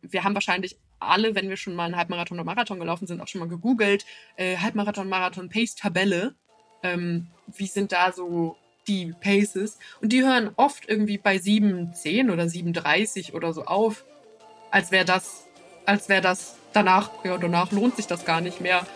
wir haben wahrscheinlich alle, wenn wir schon mal einen Halbmarathon oder Marathon gelaufen sind, auch schon mal gegoogelt, Halbmarathon, Marathon, Pace-Tabelle. Wie sind da so die Paces? Und die hören oft irgendwie bei 7,10 oder 7,30 oder so auf, als wäre das danach lohnt sich das gar nicht mehr.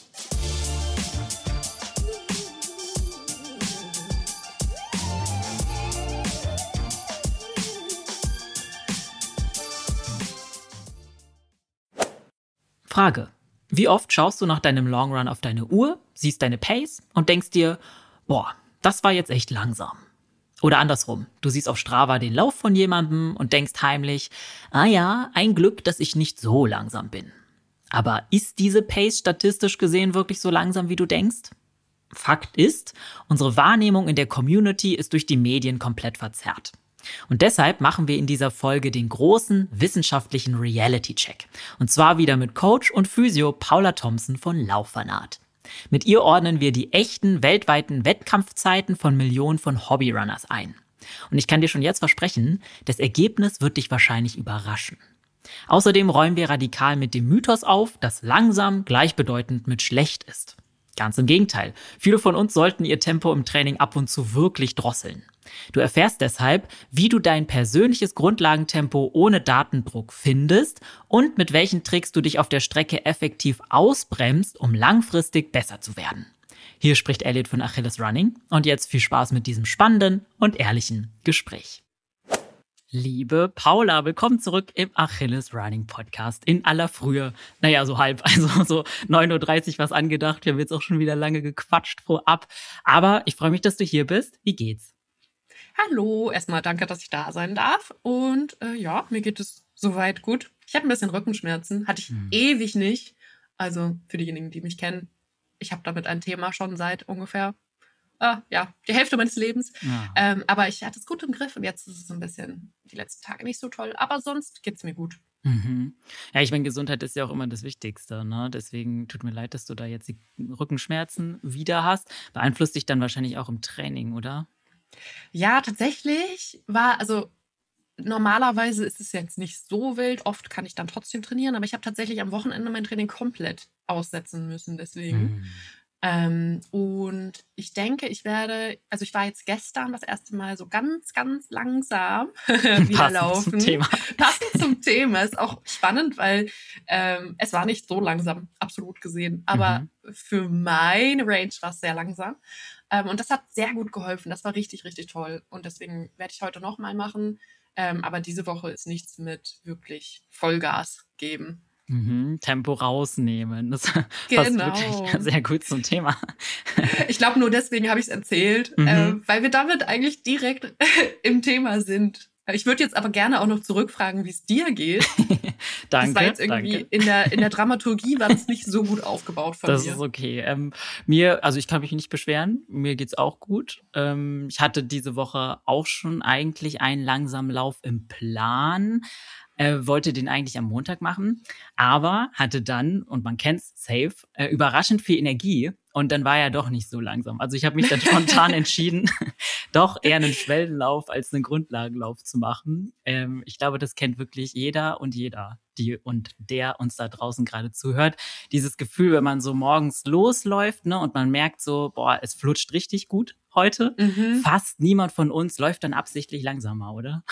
Frage: Wie oft schaust du nach deinem Long Run auf deine Uhr, siehst deine Pace und denkst dir, boah, das war jetzt echt langsam? Oder andersrum, du siehst auf Strava den Lauf von jemandem und denkst heimlich, ah ja, ein Glück, dass ich nicht so langsam bin. Aber ist diese Pace statistisch gesehen wirklich so langsam, wie du denkst? Fakt ist, unsere Wahrnehmung in der Community ist durch die Medien komplett verzerrt. Und deshalb machen wir in dieser Folge den großen wissenschaftlichen Reality-Check. Und zwar wieder mit Coach und Physio Paula Thompson von Lauffanat. Mit ihr ordnen wir die echten weltweiten Wettkampfzeiten von Millionen von Hobbyrunners ein. Und ich kann dir schon jetzt versprechen, das Ergebnis wird dich wahrscheinlich überraschen. Außerdem räumen wir radikal mit dem Mythos auf, dass langsam gleichbedeutend mit schlecht ist. Ganz im Gegenteil. Viele von uns sollten ihr Tempo im Training ab und zu wirklich drosseln. Du erfährst deshalb, wie du dein persönliches Grundlagentempo ohne Datendruck findest und mit welchen Tricks du dich auf der Strecke effektiv ausbremst, um langfristig besser zu werden. Hier spricht Elliot von Achilles Running und jetzt viel Spaß mit diesem spannenden und ehrlichen Gespräch. Liebe Paula, willkommen zurück im Achilles Running Podcast in aller Frühe. Naja, so halb, also so 9:30 Uhr was angedacht. Wir haben jetzt auch schon wieder lange gequatscht vorab. Aber ich freue mich, dass du hier bist. Wie geht's? Hallo, erstmal danke, dass ich da sein darf. Und ja, mir geht es soweit gut. Ich habe ein bisschen Rückenschmerzen, hatte ich ewig nicht. Also für diejenigen, die mich kennen, ich habe damit ein Thema schon seit ungefähr die Hälfte meines Lebens. Ja. Aber ich hatte es gut im Griff und jetzt ist es ein bisschen die letzten Tage nicht so toll. Aber sonst geht's mir gut. Mhm. Ja, ich meine, Gesundheit ist ja auch immer das Wichtigste, ne? Deswegen tut mir leid, dass du da jetzt die Rückenschmerzen wieder hast. Beeinflusst dich dann wahrscheinlich auch im Training, oder? Ja, tatsächlich normalerweise ist es jetzt nicht so wild. Oft kann ich dann trotzdem trainieren, aber ich habe tatsächlich am Wochenende mein Training komplett aussetzen müssen deswegen. Und ich denke, ich war jetzt gestern das erste Mal so ganz, ganz langsam wieder laufen. Passend zum Thema. Passend zum Thema. Ist auch spannend, weil es war nicht so langsam, absolut gesehen. Aber für meine Range war es sehr langsam. Und das hat sehr gut geholfen. Das war richtig, richtig toll. Und deswegen werde ich heute nochmal machen. Aber diese Woche ist nichts mit wirklich Vollgas geben. Tempo rausnehmen. Das passt Genau. wirklich sehr gut zum Thema. Ich glaube, nur deswegen habe ich es erzählt, weil wir damit eigentlich direkt im Thema sind. Ich würde jetzt aber gerne auch noch zurückfragen, wie es dir geht. Danke. Das war jetzt irgendwie in der Dramaturgie war das nicht so gut aufgebaut von mir. Das ist okay. Also ich kann mich nicht beschweren. Mir geht's auch gut. Ich hatte diese Woche auch schon eigentlich einen langsamen Lauf im Plan. Wollte den eigentlich am Montag machen, aber hatte dann, und man kennt's, safe, überraschend viel Energie. Und dann war er doch nicht so langsam. Also ich habe mich dann spontan entschieden, doch eher einen Schwellenlauf als einen Grundlagenlauf zu machen. Ich glaube, das kennt wirklich jeder, die und der uns da draußen gerade zuhört. Dieses Gefühl, wenn man so morgens losläuft, ne, und man merkt so, boah, es flutscht richtig gut heute. Fast niemand von uns läuft dann absichtlich langsamer, oder?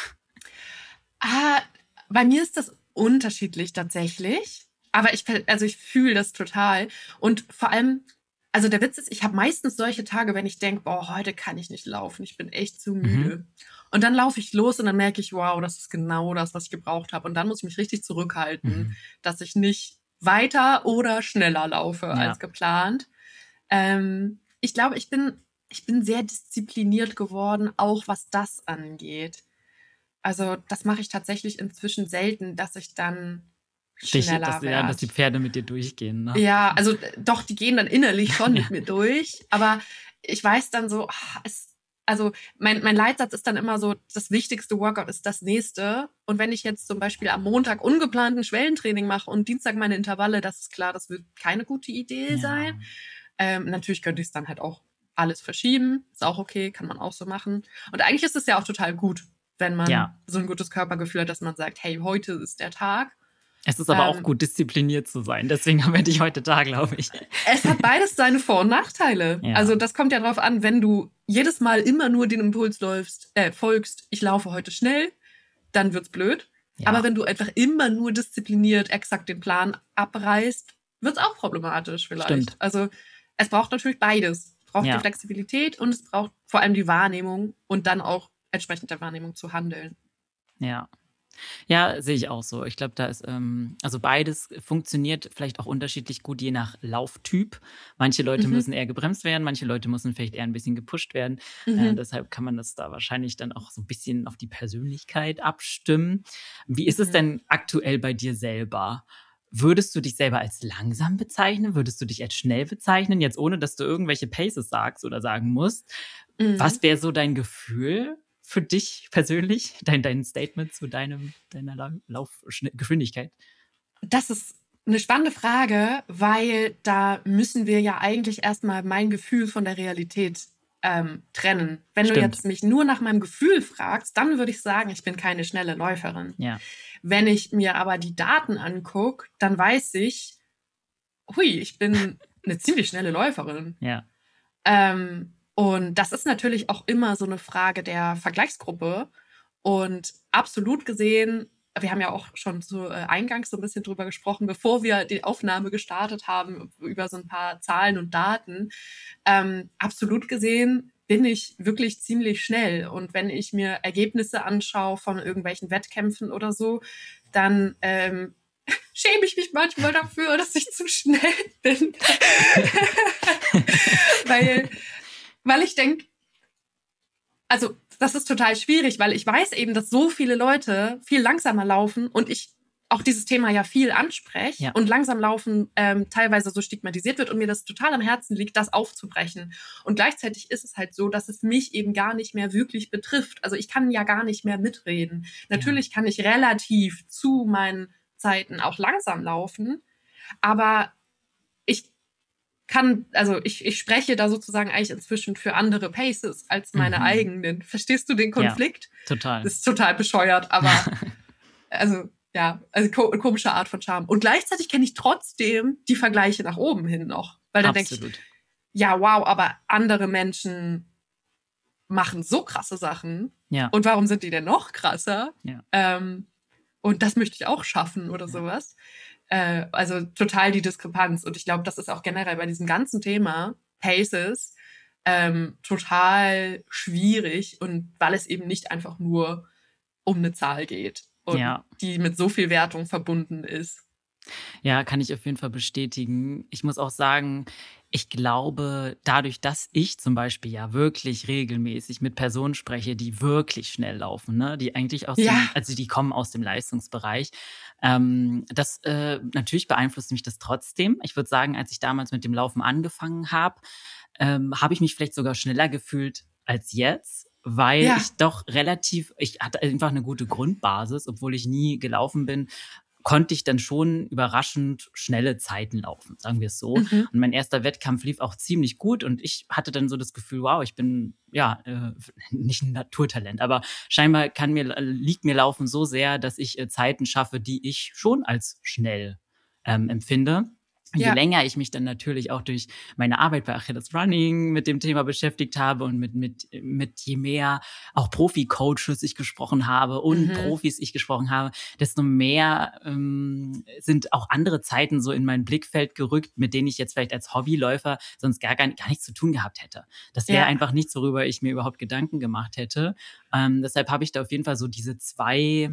Bei mir ist das unterschiedlich tatsächlich. Aber ich fühle das total. Und vor allem, also der Witz ist, ich habe meistens solche Tage, wenn ich denke, boah, heute kann ich nicht laufen, ich bin echt zu müde. Und dann laufe ich los und dann merke ich, wow, das ist genau das, was ich gebraucht habe. Und dann muss ich mich richtig zurückhalten, dass ich nicht weiter oder schneller laufe als geplant. Ich glaube, ich bin sehr diszipliniert geworden, auch was das angeht. Also das mache ich tatsächlich inzwischen selten, dass ich dann schneller werde. Dass die Pferde mit dir durchgehen, ne? Ja, also doch, die gehen dann innerlich schon mit mir durch. Aber ich weiß dann so, mein Leitsatz ist dann immer so, das wichtigste Workout ist das nächste. Und wenn ich jetzt zum Beispiel am Montag ungeplant ein Schwellentraining mache und Dienstag meine Intervalle, das ist klar, das wird keine gute Idee sein. Natürlich könnte ich es dann halt auch alles verschieben. Ist auch okay, kann man auch so machen. Und eigentlich ist es ja auch total gut, wenn man so ein gutes Körpergefühl hat, dass man sagt, hey, heute ist der Tag. Es ist aber auch gut, diszipliniert zu sein. Deswegen haben wir dich heute da, glaube ich. Es hat beides seine Vor- und Nachteile. Ja. Also das kommt ja drauf an, wenn du jedes Mal immer nur den Impuls folgst, ich laufe heute schnell, dann wird's blöd. Ja. Aber wenn du einfach immer nur diszipliniert exakt den Plan abreißt, wird's auch problematisch vielleicht. Stimmt. Also es braucht natürlich beides. Es braucht die Flexibilität und es braucht vor allem die Wahrnehmung und dann auch entsprechend der Wahrnehmung zu handeln. Ja. Ja, sehe ich auch so. Ich glaube, da ist, also beides funktioniert vielleicht auch unterschiedlich gut, je nach Lauftyp. Manche Leute müssen eher gebremst werden, manche Leute müssen vielleicht eher ein bisschen gepusht werden. Deshalb kann man das da wahrscheinlich dann auch so ein bisschen auf die Persönlichkeit abstimmen. Wie ist es denn aktuell bei dir selber? Würdest du dich selber als langsam bezeichnen? Würdest du dich als schnell bezeichnen? Jetzt ohne, dass du irgendwelche Paces sagst oder sagen musst. Was wäre so dein Gefühl für dich persönlich, dein Statement zu deiner Laufgeschwindigkeit? Das ist eine spannende Frage, weil da müssen wir ja eigentlich erstmal mein Gefühl von der Realität trennen. Wenn du jetzt mich nur nach meinem Gefühl fragst, dann würde ich sagen, ich bin keine schnelle Läuferin. Ja. Wenn ich mir aber die Daten angucke, dann weiß ich, ich bin eine ziemlich schnelle Läuferin. Ja. Und das ist natürlich auch immer so eine Frage der Vergleichsgruppe. Und absolut gesehen, wir haben ja auch schon so eingangs so ein bisschen drüber gesprochen, bevor wir die Aufnahme gestartet haben, über so ein paar Zahlen und Daten. Absolut gesehen bin ich wirklich ziemlich schnell. Und wenn ich mir Ergebnisse anschaue von irgendwelchen Wettkämpfen oder so, dann schäme ich mich manchmal dafür, dass ich zu schnell bin. Weil ich denke, also das ist total schwierig, weil ich weiß eben, dass so viele Leute viel langsamer laufen und ich auch dieses Thema ja viel anspreche und langsam laufen teilweise so stigmatisiert wird und mir das total am Herzen liegt, das aufzubrechen. Und gleichzeitig ist es halt so, dass es mich eben gar nicht mehr wirklich betrifft. Also ich kann ja gar nicht mehr mitreden. Natürlich kann ich relativ zu meinen Zeiten auch langsam laufen, aber ich spreche da sozusagen eigentlich inzwischen für andere Paces als meine eigenen. Verstehst du den Konflikt? Ja, total. Das ist total bescheuert, aber komische Art von Charme. Und gleichzeitig kenne ich trotzdem die Vergleiche nach oben hin noch. Weil dann denke ich, ja, wow, aber andere Menschen machen so krasse Sachen. Ja. Und warum sind die denn noch krasser? Ja. Und das möchte ich auch schaffen oder sowas. Also total die Diskrepanz. Und ich glaube, das ist auch generell bei diesem ganzen Thema Paces total schwierig. Und weil es eben nicht einfach nur um eine Zahl geht und die mit so viel Wertung verbunden ist. Ja, kann ich auf jeden Fall bestätigen. Ich muss auch sagen, ich glaube, dadurch, dass ich zum Beispiel ja wirklich regelmäßig mit Personen spreche, die wirklich schnell laufen, ne, die eigentlich die kommen aus dem Leistungsbereich, natürlich beeinflusst mich das trotzdem. Ich würde sagen, als ich damals mit dem Laufen angefangen habe, habe ich mich vielleicht sogar schneller gefühlt als jetzt. Weil ich hatte einfach eine gute Grundbasis, obwohl ich nie gelaufen bin, konnte ich dann schon überraschend schnelle Zeiten laufen, sagen wir es so. Und mein erster Wettkampf lief auch ziemlich gut und ich hatte dann so das Gefühl, wow, ich bin nicht ein Naturtalent, aber scheinbar liegt mir Laufen so sehr, dass ich Zeiten schaffe, die ich schon als schnell empfinde. Je länger ich mich dann natürlich auch durch meine Arbeit bei Achilles Running mit dem Thema beschäftigt habe und mit je mehr auch Profi-Coaches ich gesprochen habe und Profis ich gesprochen habe, desto mehr sind auch andere Zeiten so in mein Blickfeld gerückt, mit denen ich jetzt vielleicht als Hobbyläufer sonst gar nichts zu tun gehabt hätte. Das wäre einfach nichts, worüber ich mir überhaupt Gedanken gemacht hätte. Deshalb habe ich da auf jeden Fall so diese zwei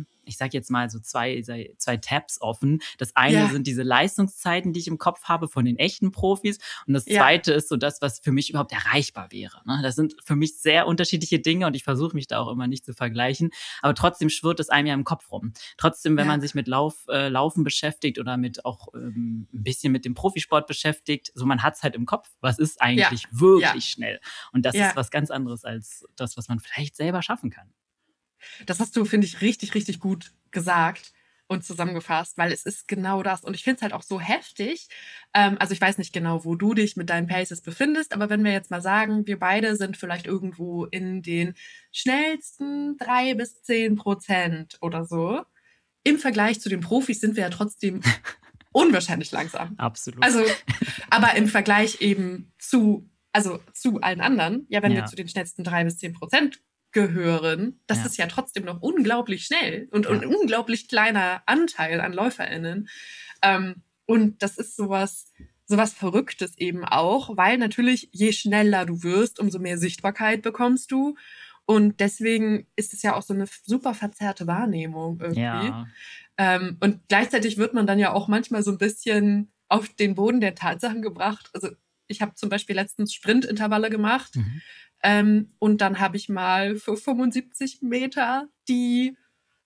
Tabs offen. Das eine sind diese Leistungszeiten, die ich im Kopf habe von den echten Profis. Und das zweite ist so das, was für mich überhaupt erreichbar wäre. Das sind für mich sehr unterschiedliche Dinge und ich versuche mich da auch immer nicht zu vergleichen. Aber trotzdem schwirrt es einem ja im Kopf rum. Trotzdem, wenn man sich mit Laufen beschäftigt oder mit auch ein bisschen mit dem Profisport beschäftigt, so man hat es halt im Kopf, was ist eigentlich wirklich schnell. Und das ist was ganz anderes als das, was man vielleicht selber schaffen kann. Das hast du, finde ich, richtig, richtig gut gesagt und zusammengefasst, weil es ist genau das. Und ich finde es halt auch so heftig. Also ich weiß nicht genau, wo du dich mit deinen Paces befindest, aber wenn wir jetzt mal sagen, wir beide sind vielleicht irgendwo in den schnellsten 3-10% oder so. im Vergleich zu den Profis sind wir ja trotzdem unwahrscheinlich langsam. Absolut. Also, aber im Vergleich eben zu allen anderen, ja, wenn wir zu den schnellsten 3-10% gehören, das ist ja trotzdem noch unglaublich schnell und ein unglaublich kleiner Anteil an LäuferInnen. Und das ist sowas Verrücktes eben auch, weil natürlich je schneller du wirst, umso mehr Sichtbarkeit bekommst du. Und deswegen ist es ja auch so eine super verzerrte Wahrnehmung irgendwie. Ja. Und gleichzeitig wird man dann ja auch manchmal so ein bisschen auf den Boden der Tatsachen gebracht. Also ich habe zum Beispiel letztens Sprintintervalle gemacht und dann habe ich mal für 75 Meter die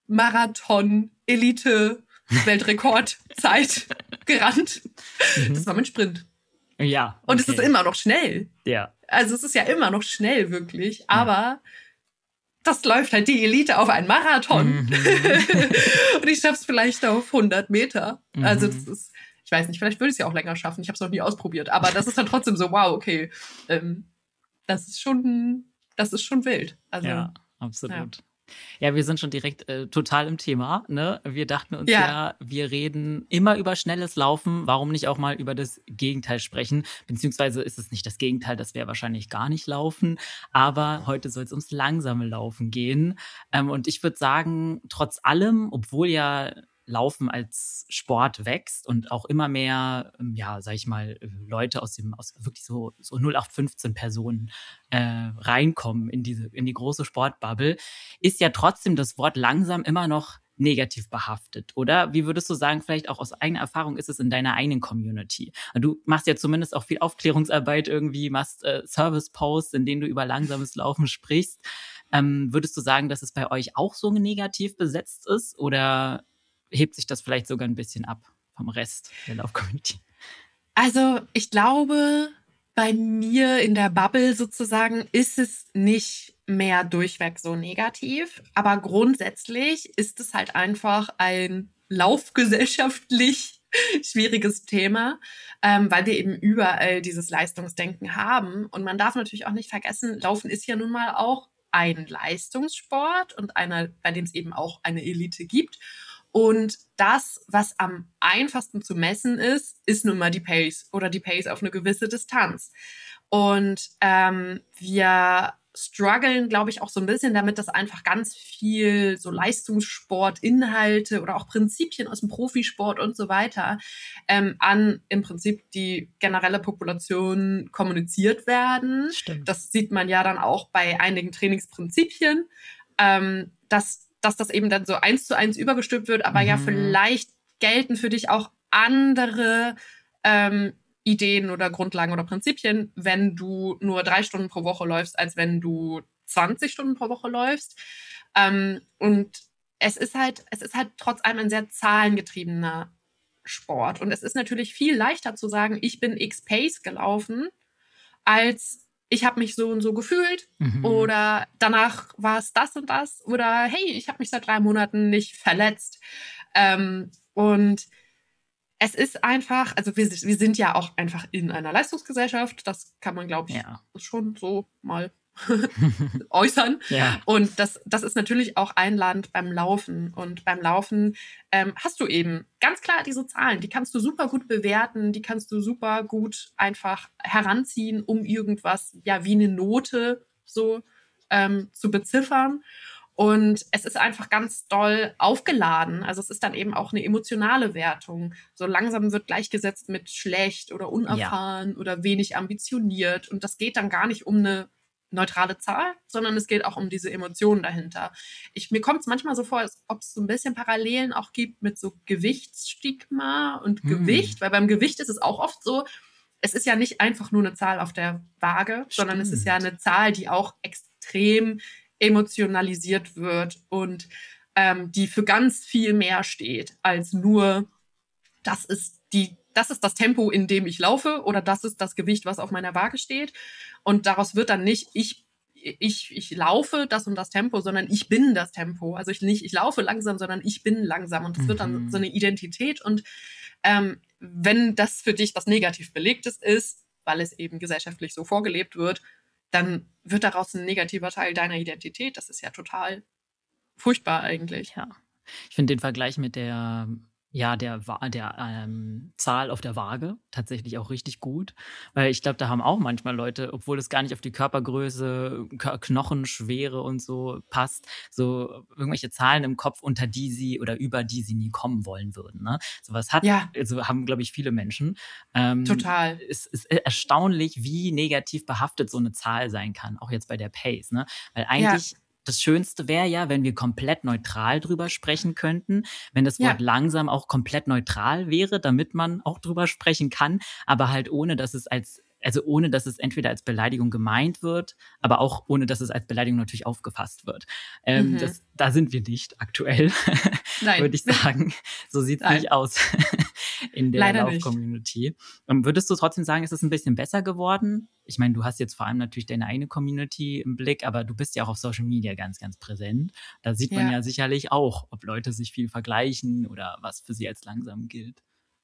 Marathon-Elite-Weltrekordzeit gerannt. Das war mein Sprint. Ja. Okay. Und es ist immer noch schnell. Ja. Also es ist ja immer noch schnell, wirklich. Aber das läuft halt die Elite auf einen Marathon. Und ich schaffe es vielleicht auf 100 Meter. Also das ist, ich weiß nicht, vielleicht würde ich es ja auch länger schaffen. Ich habe es noch nie ausprobiert. Aber das ist dann trotzdem so, wow, okay. Das ist schon wild. Also, ja, absolut. Ja, wir sind schon direkt total im Thema. Ne? Wir dachten uns wir reden immer über schnelles Laufen. Warum nicht auch mal über das Gegenteil sprechen? Beziehungsweise ist es nicht das Gegenteil, das wäre wahrscheinlich gar nicht Laufen. Aber heute soll es ums langsame Laufen gehen. Und ich würde sagen, trotz allem, obwohl ja Laufen als Sport wächst und auch immer mehr, sag ich mal, Leute aus wirklich so 0815 Personen reinkommen in die große Sportbubble, ist ja trotzdem das Wort langsam immer noch negativ behaftet, oder? Wie würdest du sagen, vielleicht auch aus eigener Erfahrung ist es in deiner eigenen Community? Du machst ja zumindest auch viel Aufklärungsarbeit irgendwie, machst Service-Posts, in denen du über langsames Laufen sprichst. Würdest du sagen, dass es bei euch auch so negativ besetzt ist, oder hebt sich das vielleicht sogar ein bisschen ab vom Rest der Lauf-Community? Also ich glaube, bei mir in der Bubble sozusagen ist es nicht mehr durchweg so negativ. Aber grundsätzlich ist es halt einfach ein laufgesellschaftlich schwieriges Thema, weil wir eben überall dieses Leistungsdenken haben. Und man darf natürlich auch nicht vergessen, Laufen ist ja nun mal auch ein Leistungssport und einer, bei dem es eben auch eine Elite gibt. Und das, was am einfachsten zu messen ist nun mal die Pace oder die Pace auf eine gewisse Distanz. Und wir strugglen, glaube ich, auch so ein bisschen damit, dass einfach ganz viel so Leistungssportinhalte oder auch Prinzipien aus dem Profisport und so weiter an im Prinzip die generelle Population kommuniziert werden. Stimmt. Das sieht man ja dann auch bei einigen Trainingsprinzipien, dass das eben dann so 1:1 übergestülpt wird, aber ja vielleicht gelten für dich auch andere Ideen oder Grundlagen oder Prinzipien, wenn du nur 3 Stunden pro Woche läufst, als wenn du 20 Stunden pro Woche läufst. Und es ist halt trotz allem ein sehr zahlengetriebener Sport. Und es ist natürlich viel leichter zu sagen, ich bin X Pace gelaufen, als ich habe mich so und so gefühlt oder danach war es das und das oder hey, ich habe mich seit 3 Monaten nicht verletzt. Und es ist einfach, also wir sind ja auch einfach in einer Leistungsgesellschaft, das kann man, glaube ich, schon so mal äußern. Ja. Und das ist natürlich auch einladend beim Laufen. Und beim Laufen hast du eben ganz klar diese Zahlen, die kannst du super gut bewerten, die kannst du super gut einfach heranziehen, um irgendwas, ja, wie eine Note so zu beziffern. Und es ist einfach ganz doll aufgeladen. Also es ist dann eben auch eine emotionale Wertung. So langsam wird gleichgesetzt mit schlecht oder unerfahren oder wenig ambitioniert. Und das geht dann gar nicht um eine neutrale Zahl, sondern es geht auch um diese Emotionen dahinter. Mir kommt es manchmal so vor, als ob es so ein bisschen Parallelen auch gibt mit so Gewichtsstigma und Gewicht, weil beim Gewicht ist es auch oft so, es ist ja nicht einfach nur eine Zahl auf der Waage, sondern es ist ja eine Zahl, die auch extrem emotionalisiert wird und die für ganz viel mehr steht als nur, das ist das Tempo, in dem ich laufe oder das ist das Gewicht, was auf meiner Waage steht. Und daraus wird dann nicht, ich laufe das und das Tempo, sondern ich bin das Tempo. Also ich laufe langsam, sondern ich bin langsam. Und das wird dann so eine Identität. Und wenn das für dich was negativ Belegtes ist, weil es eben gesellschaftlich so vorgelebt wird, dann wird daraus ein negativer Teil deiner Identität. Das ist ja total furchtbar eigentlich. Ja. Ich finde den Vergleich mit der, ja, Zahl auf der Waage tatsächlich auch richtig gut, weil ich glaube, da haben auch manchmal Leute, obwohl es gar nicht auf die Körpergröße, Knochenschwere und so passt, so irgendwelche Zahlen im Kopf, unter die sie oder über die sie nie kommen wollen würden. Ne? Ja, Also haben, glaube ich, viele Menschen. total. Es ist erstaunlich, wie negativ behaftet so eine Zahl sein kann, auch jetzt bei der Pace. Ne? Weil Ja, eigentlich das Schönste wäre ja, wenn wir komplett neutral drüber sprechen könnten, wenn das Wort ja, langsam auch komplett neutral wäre, damit man auch drüber sprechen kann, aber halt ohne dass es entweder als Beleidigung gemeint wird, aber auch ohne dass es als Beleidigung natürlich aufgefasst wird. mhm. Da sind wir nicht aktuell, Nein, würde ich sagen. So sieht's nicht nein, aus in der leider nicht. Lauf-Community. Würdest du trotzdem sagen, ist es ein bisschen besser geworden? Ich meine, du hast jetzt vor allem natürlich deine eigene Community im Blick, aber du bist ja auch auf Social Media ganz, ganz präsent. Da sieht man Ja. ja sicherlich auch, ob Leute sich viel vergleichen oder was für sie als langsam gilt.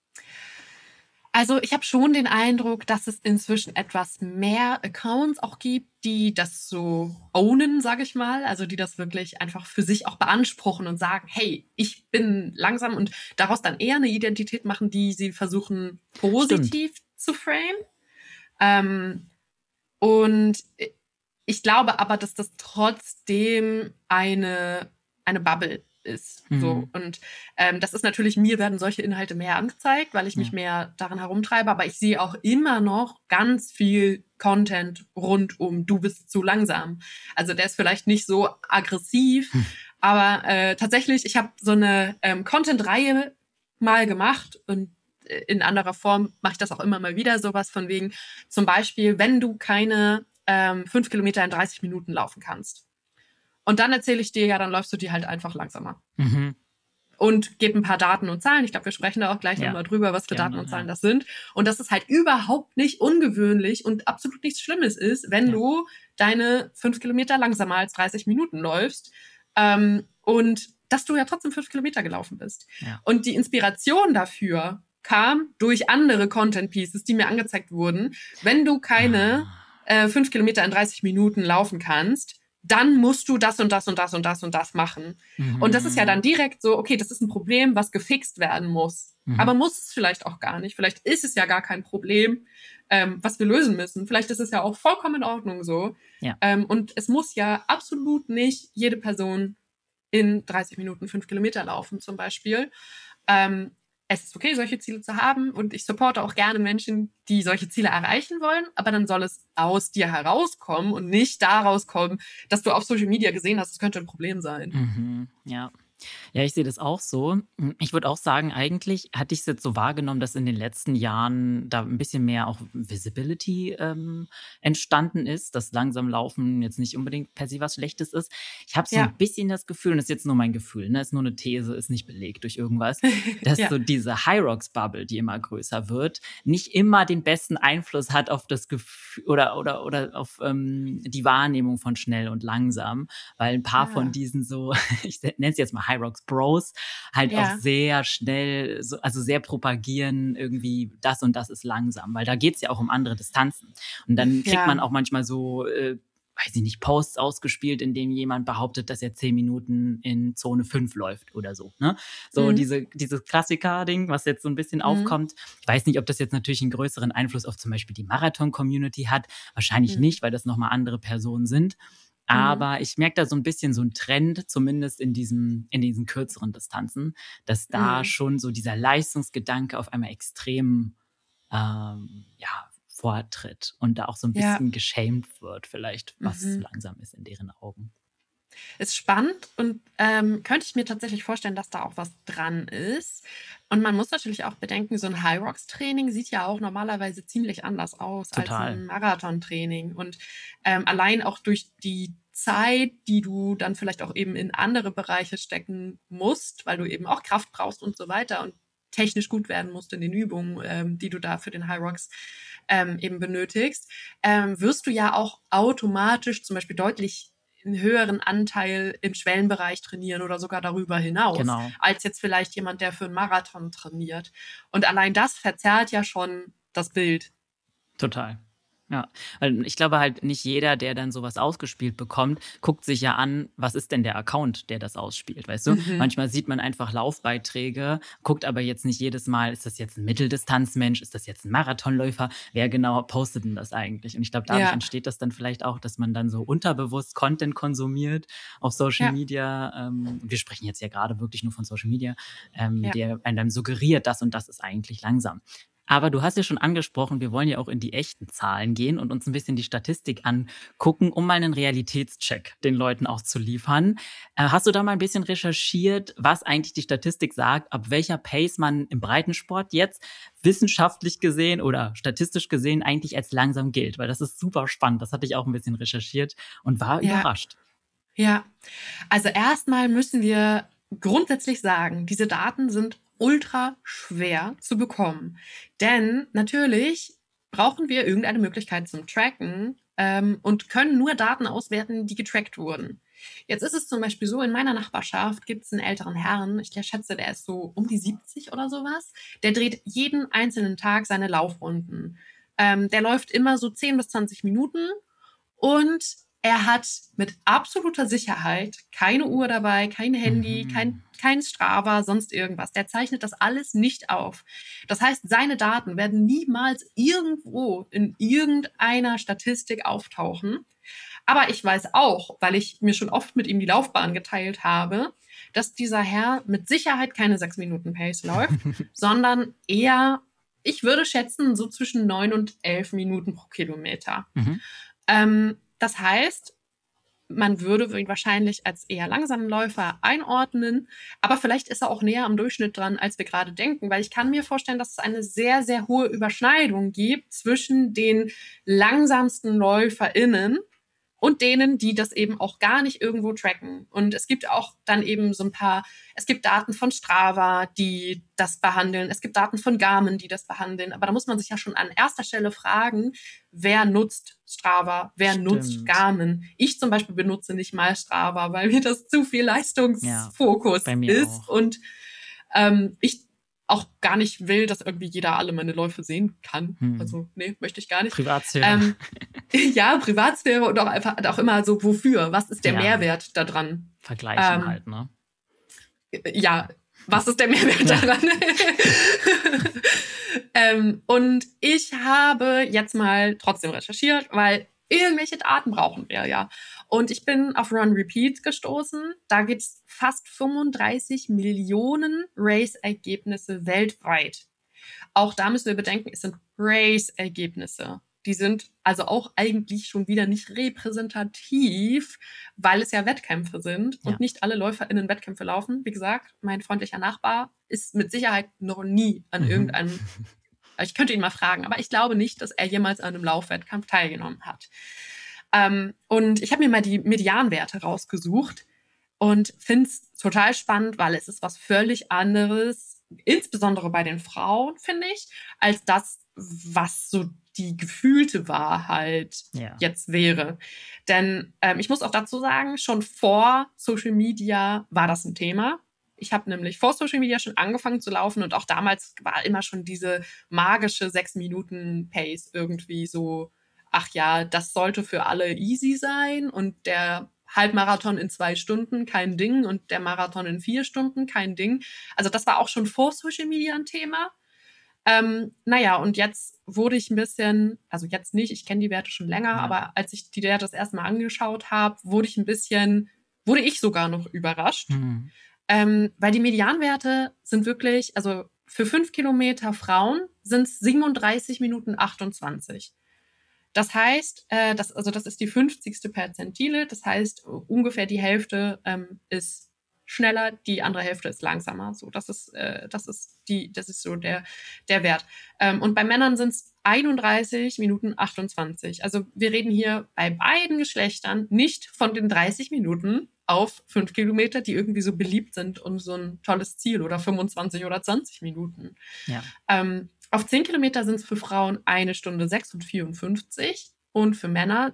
Also ich habe schon den Eindruck, dass es inzwischen etwas mehr Accounts auch gibt, die das so ownen, sage ich mal. Also die das wirklich einfach für sich auch beanspruchen und sagen, hey, ich bin langsam und daraus dann eher eine Identität machen, die sie versuchen Stimmt. positiv zu framen. Ähm, und ich glaube aber, dass das trotzdem eine Bubble ist. So. Mhm. Und das ist natürlich, mir werden solche Inhalte mehr angezeigt, weil ich mich Ja. mehr daran herumtreibe, aber ich sehe auch immer noch ganz viel Content rund um du bist zu langsam. Also der ist vielleicht nicht so aggressiv, Hm. aber tatsächlich, ich habe so eine Content-Reihe mal gemacht und in anderer Form mache ich das auch immer mal wieder, sowas von wegen, zum Beispiel, wenn du keine 5 Kilometer in 30 Minuten laufen kannst. Und dann erzähle ich dir, ja, dann läufst du die halt einfach langsamer. Mhm. Und gebe ein paar Daten und Zahlen. Ich glaube, wir sprechen da auch gleich Ja, nochmal drüber, was für Daten gerne, und Zahlen ja. das sind. Und dass es halt überhaupt nicht ungewöhnlich und absolut nichts Schlimmes ist, wenn Ja. du deine 5 Kilometer langsamer als 30 Minuten läufst. Und dass du ja trotzdem 5 Kilometer gelaufen bist. Ja. Und die Inspiration dafür kam durch andere Content Pieces, die mir angezeigt wurden. Wenn du keine Ah. 5 Kilometer in 30 Minuten laufen kannst, dann musst du das und das und das und das und das machen. Und das ist ja dann Mhm. direkt so, okay, das ist ein Problem, was gefixt werden muss. Mhm. Aber muss es vielleicht auch gar nicht. Vielleicht ist es ja gar kein Problem, was wir lösen müssen. Vielleicht ist es ja auch vollkommen in Ordnung so. Ja. Und es muss ja absolut nicht jede Person in 30 Minuten 5 Kilometer laufen zum Beispiel. Es ist okay, solche Ziele zu haben und ich supporte auch gerne Menschen, die solche Ziele erreichen wollen, aber dann soll es aus dir herauskommen und nicht daraus kommen, dass du auf Social Media gesehen hast, es könnte ein Problem sein. Mhm. Ja. Ja, ich sehe das auch so. Ich würde auch sagen, eigentlich hatte ich es jetzt so wahrgenommen, dass in den letzten Jahren da ein bisschen mehr auch Visibility entstanden ist, dass langsam Laufen jetzt nicht unbedingt per se was Schlechtes ist. Ich habe so ein Ja. bisschen das Gefühl, und das ist jetzt nur mein Gefühl, ne, ist nur eine These, ist nicht belegt durch irgendwas, dass Ja. so diese High-Rocks-Bubble, die immer größer wird, nicht immer den besten Einfluss hat auf das Gefühl oder auf die Wahrnehmung von schnell und langsam, weil ein paar von Ah. diesen so, ich nenne es jetzt mal High Rocks Bros, halt auch Ja. sehr schnell, also sehr propagieren, irgendwie das und das ist langsam, weil da geht's ja auch um andere Distanzen. Und dann kriegt man Ja. auch manchmal so, weiß ich nicht, Posts ausgespielt, in denen jemand behauptet, dass er 10 Minuten in Zone 5 läuft oder so. Ne? So Mhm. dieses Klassiker-Ding, was jetzt so ein bisschen Mhm. aufkommt. Ich weiß nicht, ob das jetzt natürlich einen größeren Einfluss auf zum Beispiel die Marathon-Community hat. Wahrscheinlich Mhm. nicht, weil das nochmal andere Personen sind. Mhm. Aber ich merke da so ein bisschen so 'n Trend, zumindest in diesen kürzeren Distanzen, dass da Mhm. schon so dieser Leistungsgedanke auf einmal extrem, ja, vortritt und da auch so 'n Ja. bisschen geschämt wird vielleicht, was Mhm. langsam ist in deren Augen. Ist spannend und könnte ich mir tatsächlich vorstellen, dass da auch was dran ist. Und man muss natürlich auch bedenken, so ein High Rocks Training sieht ja auch normalerweise ziemlich anders aus als Total. ein Marathontraining. Und allein auch durch die Zeit, die du dann vielleicht auch eben in andere Bereiche stecken musst, weil du eben auch Kraft brauchst und so weiter und technisch gut werden musst in den Übungen, die du da für den High Rocks eben benötigst, wirst du ja auch automatisch zum Beispiel deutlich einen höheren Anteil im Schwellenbereich trainieren oder sogar darüber hinaus, Genau, als jetzt vielleicht jemand, der für einen Marathon trainiert. Und allein das verzerrt ja schon das Bild. total. Ja, weil ich glaube halt, nicht jeder, der dann sowas ausgespielt bekommt, guckt sich ja an, was ist denn der Account, der das ausspielt, weißt du? Mhm. Manchmal sieht man einfach Laufbeiträge, guckt aber jetzt nicht jedes Mal, ist das jetzt ein Mitteldistanzmensch, ist das jetzt ein Marathonläufer, wer genau postet denn das eigentlich? Und ich glaube, dadurch Ja, entsteht das dann vielleicht auch, dass man dann so unterbewusst Content konsumiert auf Social ja, Media. Wir sprechen jetzt ja gerade wirklich nur von Social Media, ja. der einem dann suggeriert, das und das ist eigentlich langsam. Aber du hast ja schon angesprochen, wir wollen ja auch in die echten Zahlen gehen und uns ein bisschen die Statistik angucken, um mal einen Realitätscheck den Leuten auch zu liefern. Hast du da mal ein bisschen recherchiert, was eigentlich die Statistik sagt, ab welcher Pace man im Breitensport jetzt wissenschaftlich gesehen oder statistisch gesehen eigentlich als langsam gilt? Weil das ist super spannend. Das hatte ich auch ein bisschen recherchiert und war Ja, überrascht. ja. Also erstmal müssen wir grundsätzlich sagen, diese Daten sind ultra schwer zu bekommen. Denn natürlich brauchen wir irgendeine Möglichkeit zum Tracken und können nur Daten auswerten, die getrackt wurden. Jetzt ist es zum Beispiel so, in meiner Nachbarschaft gibt es einen älteren Herrn, ich schätze, der ist so um die 70 oder sowas. Der dreht jeden einzelnen Tag seine Laufrunden. Der läuft immer so 10 bis 20 Minuten und er hat mit absoluter Sicherheit keine Uhr dabei, kein Handy, Mhm. kein Strava, sonst irgendwas. Der zeichnet das alles nicht auf. Das heißt, seine Daten werden niemals irgendwo in irgendeiner Statistik auftauchen. Aber ich weiß auch, weil ich mir schon oft mit ihm die Laufbahn geteilt habe, dass dieser Herr mit Sicherheit keine 6 Minuten Pace läuft, sondern eher, ich würde schätzen, so zwischen 9 und 11 Minuten pro Kilometer. Mhm. Das heißt, man würde ihn wahrscheinlich als eher langsamen Läufer einordnen, aber vielleicht ist er auch näher am Durchschnitt dran, als wir gerade denken, weil ich kann mir vorstellen, dass es eine sehr, sehr hohe Überschneidung gibt zwischen den langsamsten LäuferInnen und denen, die das eben auch gar nicht irgendwo tracken. Und es gibt auch dann eben so ein paar, es gibt Daten von Strava, die das behandeln, es gibt Daten von Garmin, die das behandeln, aber da muss man sich ja schon an erster Stelle fragen, wer nutzt Strava, wer nutzt Stimmt. Garmin. Ich zum Beispiel benutze nicht mal Strava, weil mir das zu viel Ja, Leistungsfokus bei mir ist auch. und ich auch gar nicht will, dass irgendwie jeder alle meine Läufe sehen kann. Hm. Also, nee, möchte ich gar nicht. Privatsphäre. Ähm, ja, Privatsphäre und auch einfach auch immer so, wofür? Was ist der Ja, Mehrwert daran? vergleichen Ähm, halt, ne? ja, was ist der Mehrwert Ja. daran? Und ich habe jetzt mal trotzdem recherchiert, weil irgendwelche Daten brauchen wir ja. Und ich bin auf Run Repeat gestoßen. Da gibt es fast 35 Millionen Race-Ergebnisse weltweit. Auch da müssen wir bedenken, es sind Race-Ergebnisse. Die sind also auch eigentlich schon wieder nicht repräsentativ, weil es ja Wettkämpfe sind und Ja. nicht alle LäuferInnen Wettkämpfe laufen. Wie gesagt, mein freundlicher Nachbar ist mit Sicherheit noch nie an Mhm. irgendeinem, ich könnte ihn mal fragen, aber ich glaube nicht, dass er jemals an einem Laufwettkampf teilgenommen hat. Und ich habe mir mal die Medianwerte rausgesucht und finde es total spannend, weil es ist was völlig anderes, insbesondere bei den Frauen, finde ich, als das, was so die gefühlte Wahrheit Ja. jetzt wäre. Denn ich muss auch dazu sagen, schon vor Social Media war das ein Thema. Ich habe nämlich vor Social Media schon angefangen zu laufen und auch damals war immer schon diese magische 6 Minuten Pace irgendwie so, ach ja, das sollte für alle easy sein und der Halbmarathon in 2 Stunden, kein Ding, und der Marathon in 4 Stunden, kein Ding. Also das war auch schon vor Social Media ein Thema. Naja, und jetzt wurde ich ein bisschen, also jetzt nicht, ich kenne die Werte schon länger, Ja. aber als ich die Werte das erste Mal angeschaut habe, wurde ich sogar noch überrascht. Mhm. Weil die Medianwerte sind wirklich, also für 5 Kilometer Frauen sind es 37 Minuten 28. Das heißt, das ist die 50. Perzentile. Das heißt, ungefähr die Hälfte ist schneller, die andere Hälfte ist langsamer. So, das ist so der Wert. Und bei Männern sind es 31 Minuten 28. Also wir reden hier bei beiden Geschlechtern nicht von den 30 Minuten auf 5 Kilometer, die irgendwie so beliebt sind und so ein tolles Ziel, oder 25 oder 20 Minuten. Ja. Auf 10 Kilometer sind es für Frauen 1 Stunde 6 und 54 und für Männer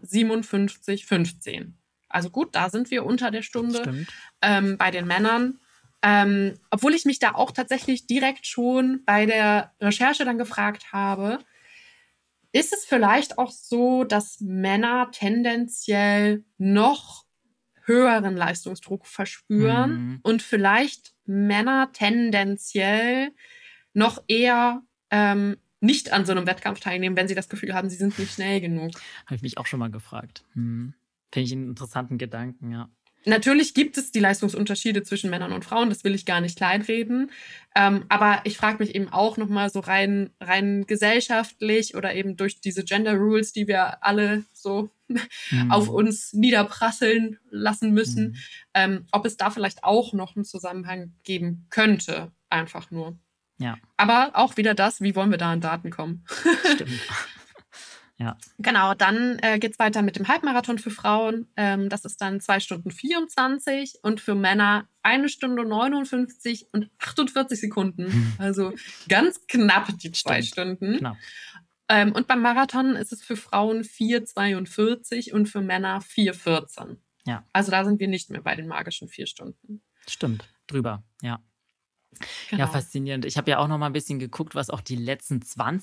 57,15. Also gut, da sind wir unter der Stunde Stimmt. bei den Männern. Obwohl ich mich da auch tatsächlich direkt schon bei der Recherche dann gefragt habe, ist es vielleicht auch so, dass Männer tendenziell noch höheren Leistungsdruck verspüren und vielleicht Männer tendenziell noch eher nicht an so einem Wettkampf teilnehmen, wenn sie das Gefühl haben, sie sind nicht schnell genug. Habe ich mich auch schon mal gefragt. Finde ich einen interessanten Gedanken, ja. Natürlich gibt es die Leistungsunterschiede zwischen Männern und Frauen, das will ich gar nicht kleinreden. Aber ich frage mich eben auch nochmal so rein gesellschaftlich oder eben durch diese Gender Rules, die wir alle so auf uns niederprasseln lassen müssen, ob es da vielleicht auch noch einen Zusammenhang geben könnte, einfach nur. Ja. Aber auch wieder das, wie wollen wir da an Daten kommen? Stimmt. Ja. Genau, dann geht's weiter mit dem Halbmarathon für Frauen. Das ist dann 2 Stunden 24 und für Männer 1 Stunde 59 und 48 Sekunden. Also ganz knapp die 2 Stunden. Knapp. Und beim Marathon ist es für Frauen 4,42 und für Männer 4,14. Ja. Also da sind wir nicht mehr bei den magischen 4 Stunden. Stimmt, drüber, ja. Genau. Ja, faszinierend. Ich habe ja auch noch mal ein bisschen geguckt, was auch die letzten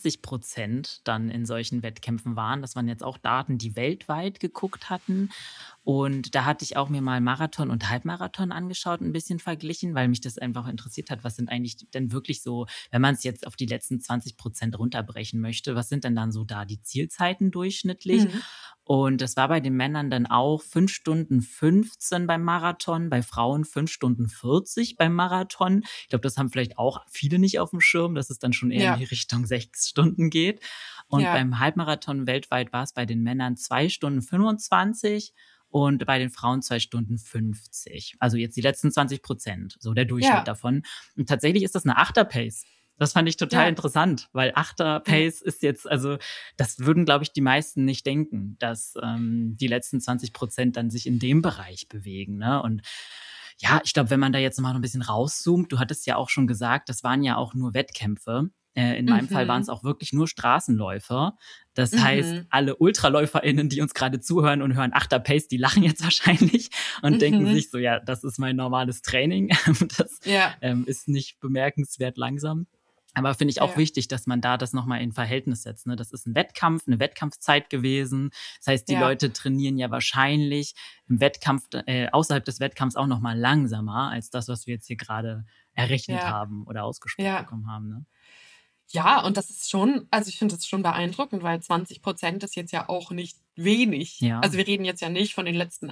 20% dann in solchen Wettkämpfen waren. Das waren jetzt auch Daten, die weltweit geguckt hatten. Und da hatte ich auch mir mal Marathon und Halbmarathon angeschaut, ein bisschen verglichen, weil mich das einfach interessiert hat. Was sind eigentlich denn wirklich so, wenn man es jetzt auf die letzten 20% runterbrechen möchte, was sind denn dann so da die Zielzeiten durchschnittlich? Und das war bei den Männern dann auch 5 Stunden 15 beim Marathon, bei Frauen 5 Stunden 40 beim Marathon. Ich glaube, das haben vielleicht auch viele nicht auf dem Schirm, dass es dann schon eher in die Richtung 6 Stunden geht. Und beim Halbmarathon weltweit war es bei den Männern 2 Stunden 25 und bei den Frauen 2 Stunden 50. Also jetzt die letzten 20%, so der Durchschnitt davon. Und tatsächlich ist das eine Achter-Pace. Das fand ich total interessant, weil Achter-Pace ist jetzt, also das würden, glaube ich, die meisten nicht denken, dass die letzten 20% dann sich in dem Bereich bewegen. Ne? Und ja, ich glaube, wenn man da jetzt mal noch ein bisschen rauszoomt, du hattest ja auch schon gesagt, das waren ja auch nur Wettkämpfe. In meinem Fall waren es auch wirklich nur Straßenläufer. Das heißt, alle UltraläuferInnen, die uns gerade zuhören und hören Achter Pace, die lachen jetzt wahrscheinlich und denken sich so, ja, das ist mein normales Training. Das ist nicht bemerkenswert langsam. Aber finde ich auch wichtig, dass man da das nochmal in Verhältnis setzt. Ne? Das ist ein Wettkampf, eine Wettkampfzeit gewesen. Das heißt, die Leute trainieren ja wahrscheinlich im Wettkampf, außerhalb des Wettkampfs auch nochmal langsamer als das, was wir jetzt hier gerade errechnet haben oder ausgesprochen bekommen haben. Ne? Ja, und das ist schon, also ich finde das schon beeindruckend, weil 20% ist jetzt ja auch nicht wenig. Ja. Also wir reden jetzt ja nicht von den letzten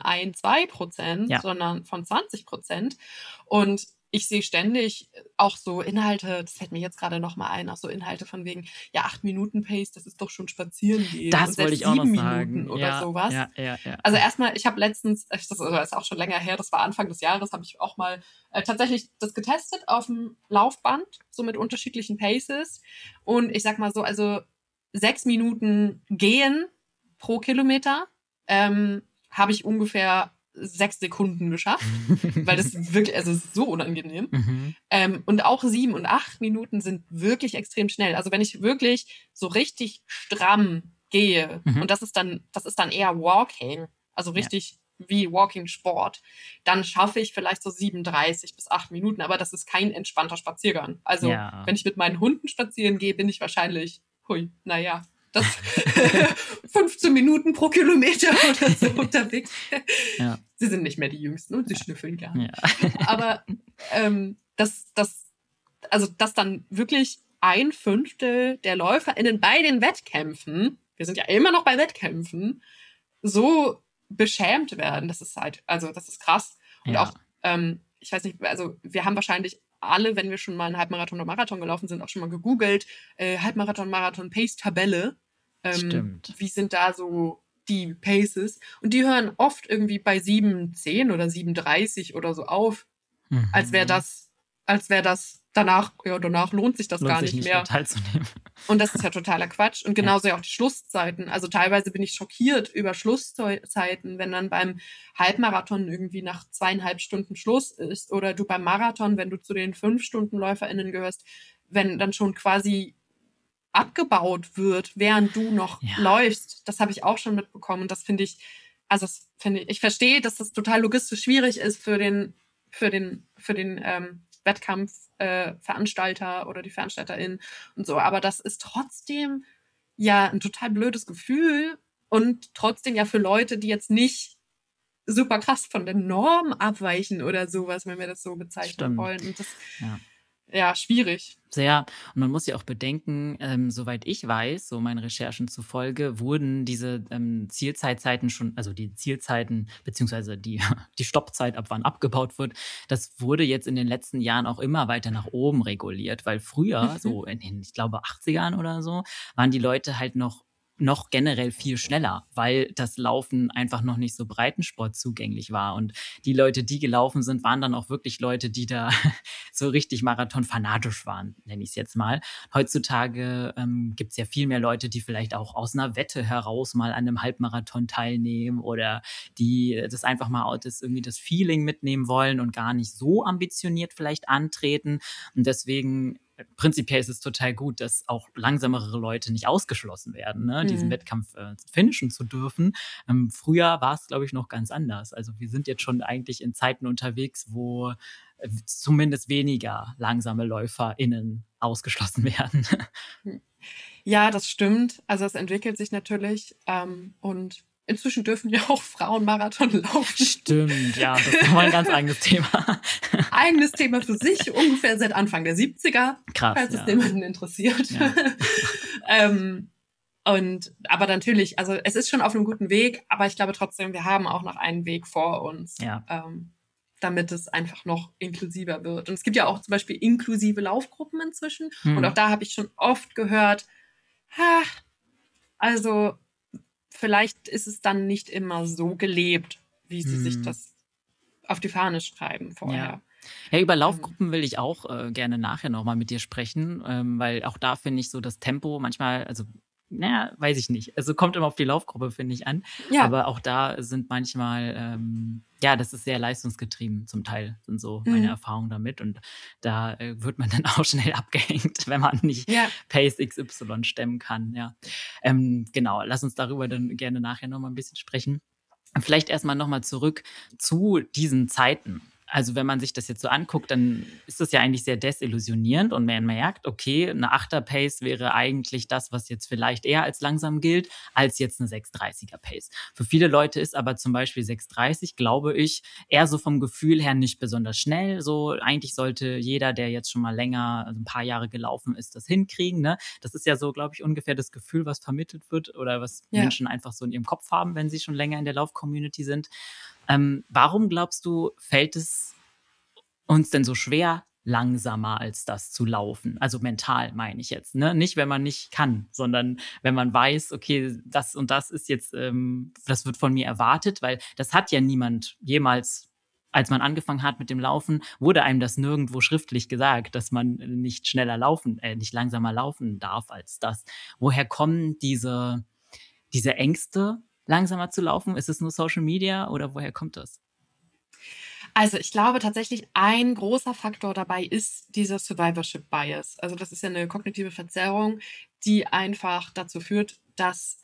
1-2%, sondern von 20%. Und ich sehe ständig auch so Inhalte, das fällt mir jetzt gerade nochmal ein, auch so Inhalte von wegen, ja, 8 Minuten Pace, das ist doch schon spazieren gehen. Das wollte ich auch noch 7 sagen. Minuten oder sowas. Ja. Also erstmal, ich habe letztens, das ist auch schon länger her, das war Anfang des Jahres, habe ich auch mal tatsächlich das getestet auf dem Laufband, so mit unterschiedlichen Paces. Und ich sag mal so, also 6 Minuten gehen pro Kilometer habe ich ungefähr 6 Sekunden geschafft, weil das wirklich, also es ist so unangenehm. Und auch 7 und 8 Minuten sind wirklich extrem schnell. Also wenn ich wirklich so richtig stramm gehe, und das ist dann eher Walking, also richtig wie Walking-Sport, dann schaffe ich vielleicht so 37 bis 8 Minuten, aber das ist kein entspannter Spaziergang. Also wenn ich mit meinen Hunden spazieren gehe, bin ich wahrscheinlich, das 15 Minuten pro Kilometer oder so unterwegs. Ja. Sie sind nicht mehr die Jüngsten und sie schnüffeln gerne. Ja. Aber dass dann wirklich 1/5 der LäuferInnen bei den Wettkämpfen, wir sind ja immer noch bei Wettkämpfen, so beschämt werden, das ist halt, also das ist krass. Und auch, ich weiß nicht, also wir haben wahrscheinlich alle, wenn wir schon mal einen Halbmarathon oder Marathon gelaufen sind, auch schon mal gegoogelt, Halbmarathon, Marathon, Pace-Tabelle. Stimmt. Wie sind da so die Paces? Und die hören oft irgendwie bei 7,10 oder 7,30 oder so auf, als wäre das danach lohnt sich das gar nicht mehr. Teilzunehmen. Und das ist ja totaler Quatsch. Und genauso auch die Schlusszeiten. Also teilweise bin ich schockiert über Schlusszeiten, wenn dann beim Halbmarathon irgendwie nach 2,5 Stunden Schluss ist. Oder du beim Marathon, wenn du zu den 5-Stunden-LäuferInnen gehörst, wenn dann schon quasi abgebaut wird, während du noch läufst. Das habe ich auch schon mitbekommen. Und das finde ich, ich verstehe, dass das total logistisch schwierig ist für den Wettkampfveranstalter oder die VeranstalterInnen und so. Aber das ist trotzdem ja ein total blödes Gefühl und trotzdem ja für Leute, die jetzt nicht super krass von der Norm abweichen oder sowas, wenn wir das so bezeichnen Stimmt. wollen. Und das, Ja. ja, schwierig. Sehr. Und man muss ja auch bedenken, soweit ich weiß, so meinen Recherchen zufolge, wurden diese Zielzeitzeiten schon, also die Zielzeiten beziehungsweise die, die Stoppzeit, ab wann abgebaut wird, das wurde jetzt in den letzten Jahren auch immer weiter nach oben reguliert, weil früher, Mhm. so in den, ich glaube, 80ern oder so, waren die Leute halt noch generell viel schneller, weil das Laufen einfach noch nicht so Breitensport zugänglich war. Und die Leute, die gelaufen sind, waren dann auch wirklich Leute, die da so richtig Marathon-fanatisch waren, nenne ich es jetzt mal. Heutzutage gibt es ja viel mehr Leute, die vielleicht auch aus einer Wette heraus mal an einem Halbmarathon teilnehmen oder die das einfach mal irgendwie das Feeling mitnehmen wollen und gar nicht so ambitioniert vielleicht antreten. Und deswegen prinzipiell ist es total gut, dass auch langsamere Leute nicht ausgeschlossen werden, ne, diesen Mhm. Wettkampf finishen zu dürfen. Früher war es, glaube ich, noch ganz anders. Also wir sind jetzt schon eigentlich in Zeiten unterwegs, wo zumindest weniger langsame LäuferInnen ausgeschlossen werden. Ja, das stimmt. Also es entwickelt sich natürlich. Und inzwischen dürfen ja auch Frauen Marathon laufen. Stimmt, ja, das ist nochmal ein ganz eigenes Thema. Eigenes Thema für sich, ungefähr seit Anfang der 70er, Krass, falls es ja. jemanden interessiert. Ja. Aber natürlich, also es ist schon auf einem guten Weg, aber ich glaube trotzdem, wir haben auch noch einen Weg vor uns, Ja. damit es einfach noch inklusiver wird. Und es gibt ja auch zum Beispiel inklusive Laufgruppen inzwischen. Und auch da habe ich schon oft gehört, also vielleicht ist es dann nicht immer so gelebt, wie sie sich das auf die Fahne schreiben vorher. Ja, über Laufgruppen will ich auch gerne nachher nochmal mit dir sprechen, weil auch da finde ich so das Tempo manchmal, also naja, weiß ich nicht. Also kommt immer auf die Laufgruppe, finde ich, an. Ja. Aber auch da sind manchmal, ja, das ist sehr leistungsgetrieben zum Teil, sind so meine Erfahrungen damit. Und da wird man dann auch schnell abgehängt, wenn man nicht Pace XY stemmen kann. Ja. Genau, lass uns darüber dann gerne nachher nochmal ein bisschen sprechen. Vielleicht erstmal nochmal zurück zu diesen Zeiten. Also wenn man sich das jetzt so anguckt, dann ist das ja eigentlich sehr desillusionierend und man merkt, okay, eine 8er-Pace wäre eigentlich das, was jetzt vielleicht eher als langsam gilt, als jetzt eine 6:30er-Pace. Für viele Leute ist aber zum Beispiel 6:30, glaube ich, eher so vom Gefühl her nicht besonders schnell. So eigentlich sollte jeder, der jetzt schon mal länger, also ein paar Jahre gelaufen ist, das hinkriegen. Ne? Das ist ja so, glaube ich, ungefähr das Gefühl, was vermittelt wird oder was Menschen einfach so in ihrem Kopf haben, wenn sie schon länger in der Lauf-Community sind. Warum glaubst du, fällt es uns denn so schwer, langsamer als das zu laufen? Also mental meine ich jetzt, ne? Nicht, wenn man nicht kann, sondern wenn man weiß, okay, das und das ist jetzt, das wird von mir erwartet, weil das hat ja niemand jemals, als man angefangen hat mit dem Laufen, wurde einem das nirgendwo schriftlich gesagt, dass man nicht nicht langsamer laufen darf als das. Woher kommen diese Ängste, langsamer zu laufen? Ist es nur Social Media oder woher kommt das? Also ich glaube tatsächlich, ein großer Faktor dabei ist dieser Survivorship Bias. Also das ist ja eine kognitive Verzerrung, die einfach dazu führt, dass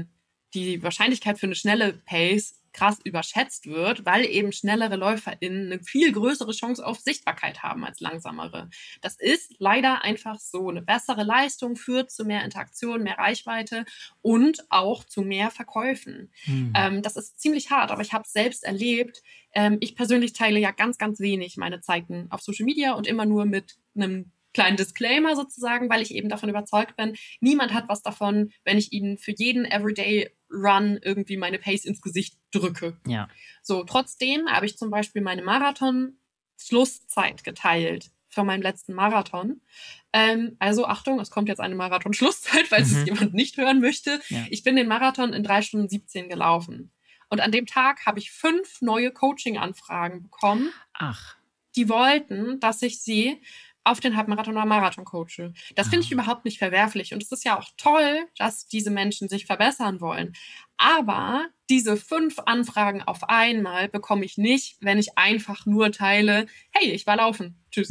die Wahrscheinlichkeit für eine schnelle Pace krass überschätzt wird, weil eben schnellere LäuferInnen eine viel größere Chance auf Sichtbarkeit haben als langsamere. Das ist leider einfach so. Eine bessere Leistung führt zu mehr Interaktion, mehr Reichweite und auch zu mehr Verkäufen. Das ist ziemlich hart, aber ich habe es selbst erlebt. Ich persönlich teile ja ganz, ganz wenig meine Zeiten auf Social Media und immer nur mit einem kleinen Disclaimer sozusagen, weil ich eben davon überzeugt bin, niemand hat was davon, wenn ich ihnen für jeden Everyday Run irgendwie meine Pace ins Gesicht drücke. Ja. So, trotzdem habe ich zum Beispiel meine Marathon-Schlusszeit geteilt für meinen letzten Marathon. Also Achtung, es kommt jetzt eine Marathon-Schlusszeit, falls es jemand nicht hören möchte. Ja. Ich bin den Marathon in 3 Stunden 17 gelaufen. Und an dem Tag habe ich 5 neue Coaching-Anfragen bekommen. Ach. Die wollten, dass ich sie auf den Halbmarathon oder Marathon coache. Das finde ich überhaupt nicht verwerflich. Und es ist ja auch toll, dass diese Menschen sich verbessern wollen. Aber diese 5 Anfragen auf einmal bekomme ich nicht, wenn ich einfach nur teile, hey, ich war laufen. Tschüss.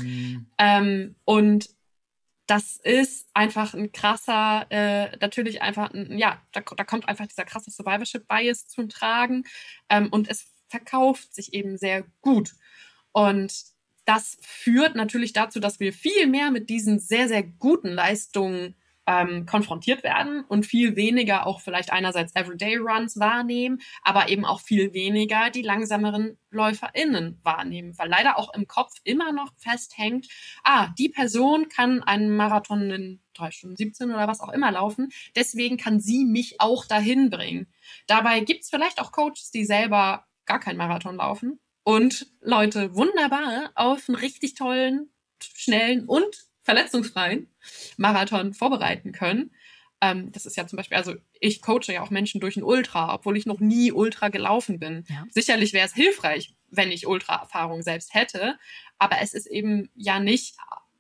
Und das ist einfach ein krasser, natürlich einfach, da kommt einfach dieser krasse Survivorship-Bias zum Tragen. Und es verkauft sich eben sehr gut. Und das führt natürlich dazu, dass wir viel mehr mit diesen sehr, sehr guten Leistungen konfrontiert werden und viel weniger auch vielleicht einerseits Everyday Runs wahrnehmen, aber eben auch viel weniger die langsameren LäuferInnen wahrnehmen, weil leider auch im Kopf immer noch festhängt, die Person kann einen Marathon in 3 Stunden 17 oder was auch immer laufen, deswegen kann sie mich auch dahin bringen. Dabei gibt's vielleicht auch Coaches, die selber gar keinen Marathon laufen und Leute wunderbar auf einen richtig tollen, schnellen und verletzungsfreien Marathon vorbereiten können. Das ist ja zum Beispiel, also ich coache ja auch Menschen durch ein Ultra, obwohl ich noch nie Ultra gelaufen bin. Ja. Sicherlich wäre es hilfreich, wenn ich Ultra-Erfahrung selbst hätte, aber es ist eben ja nicht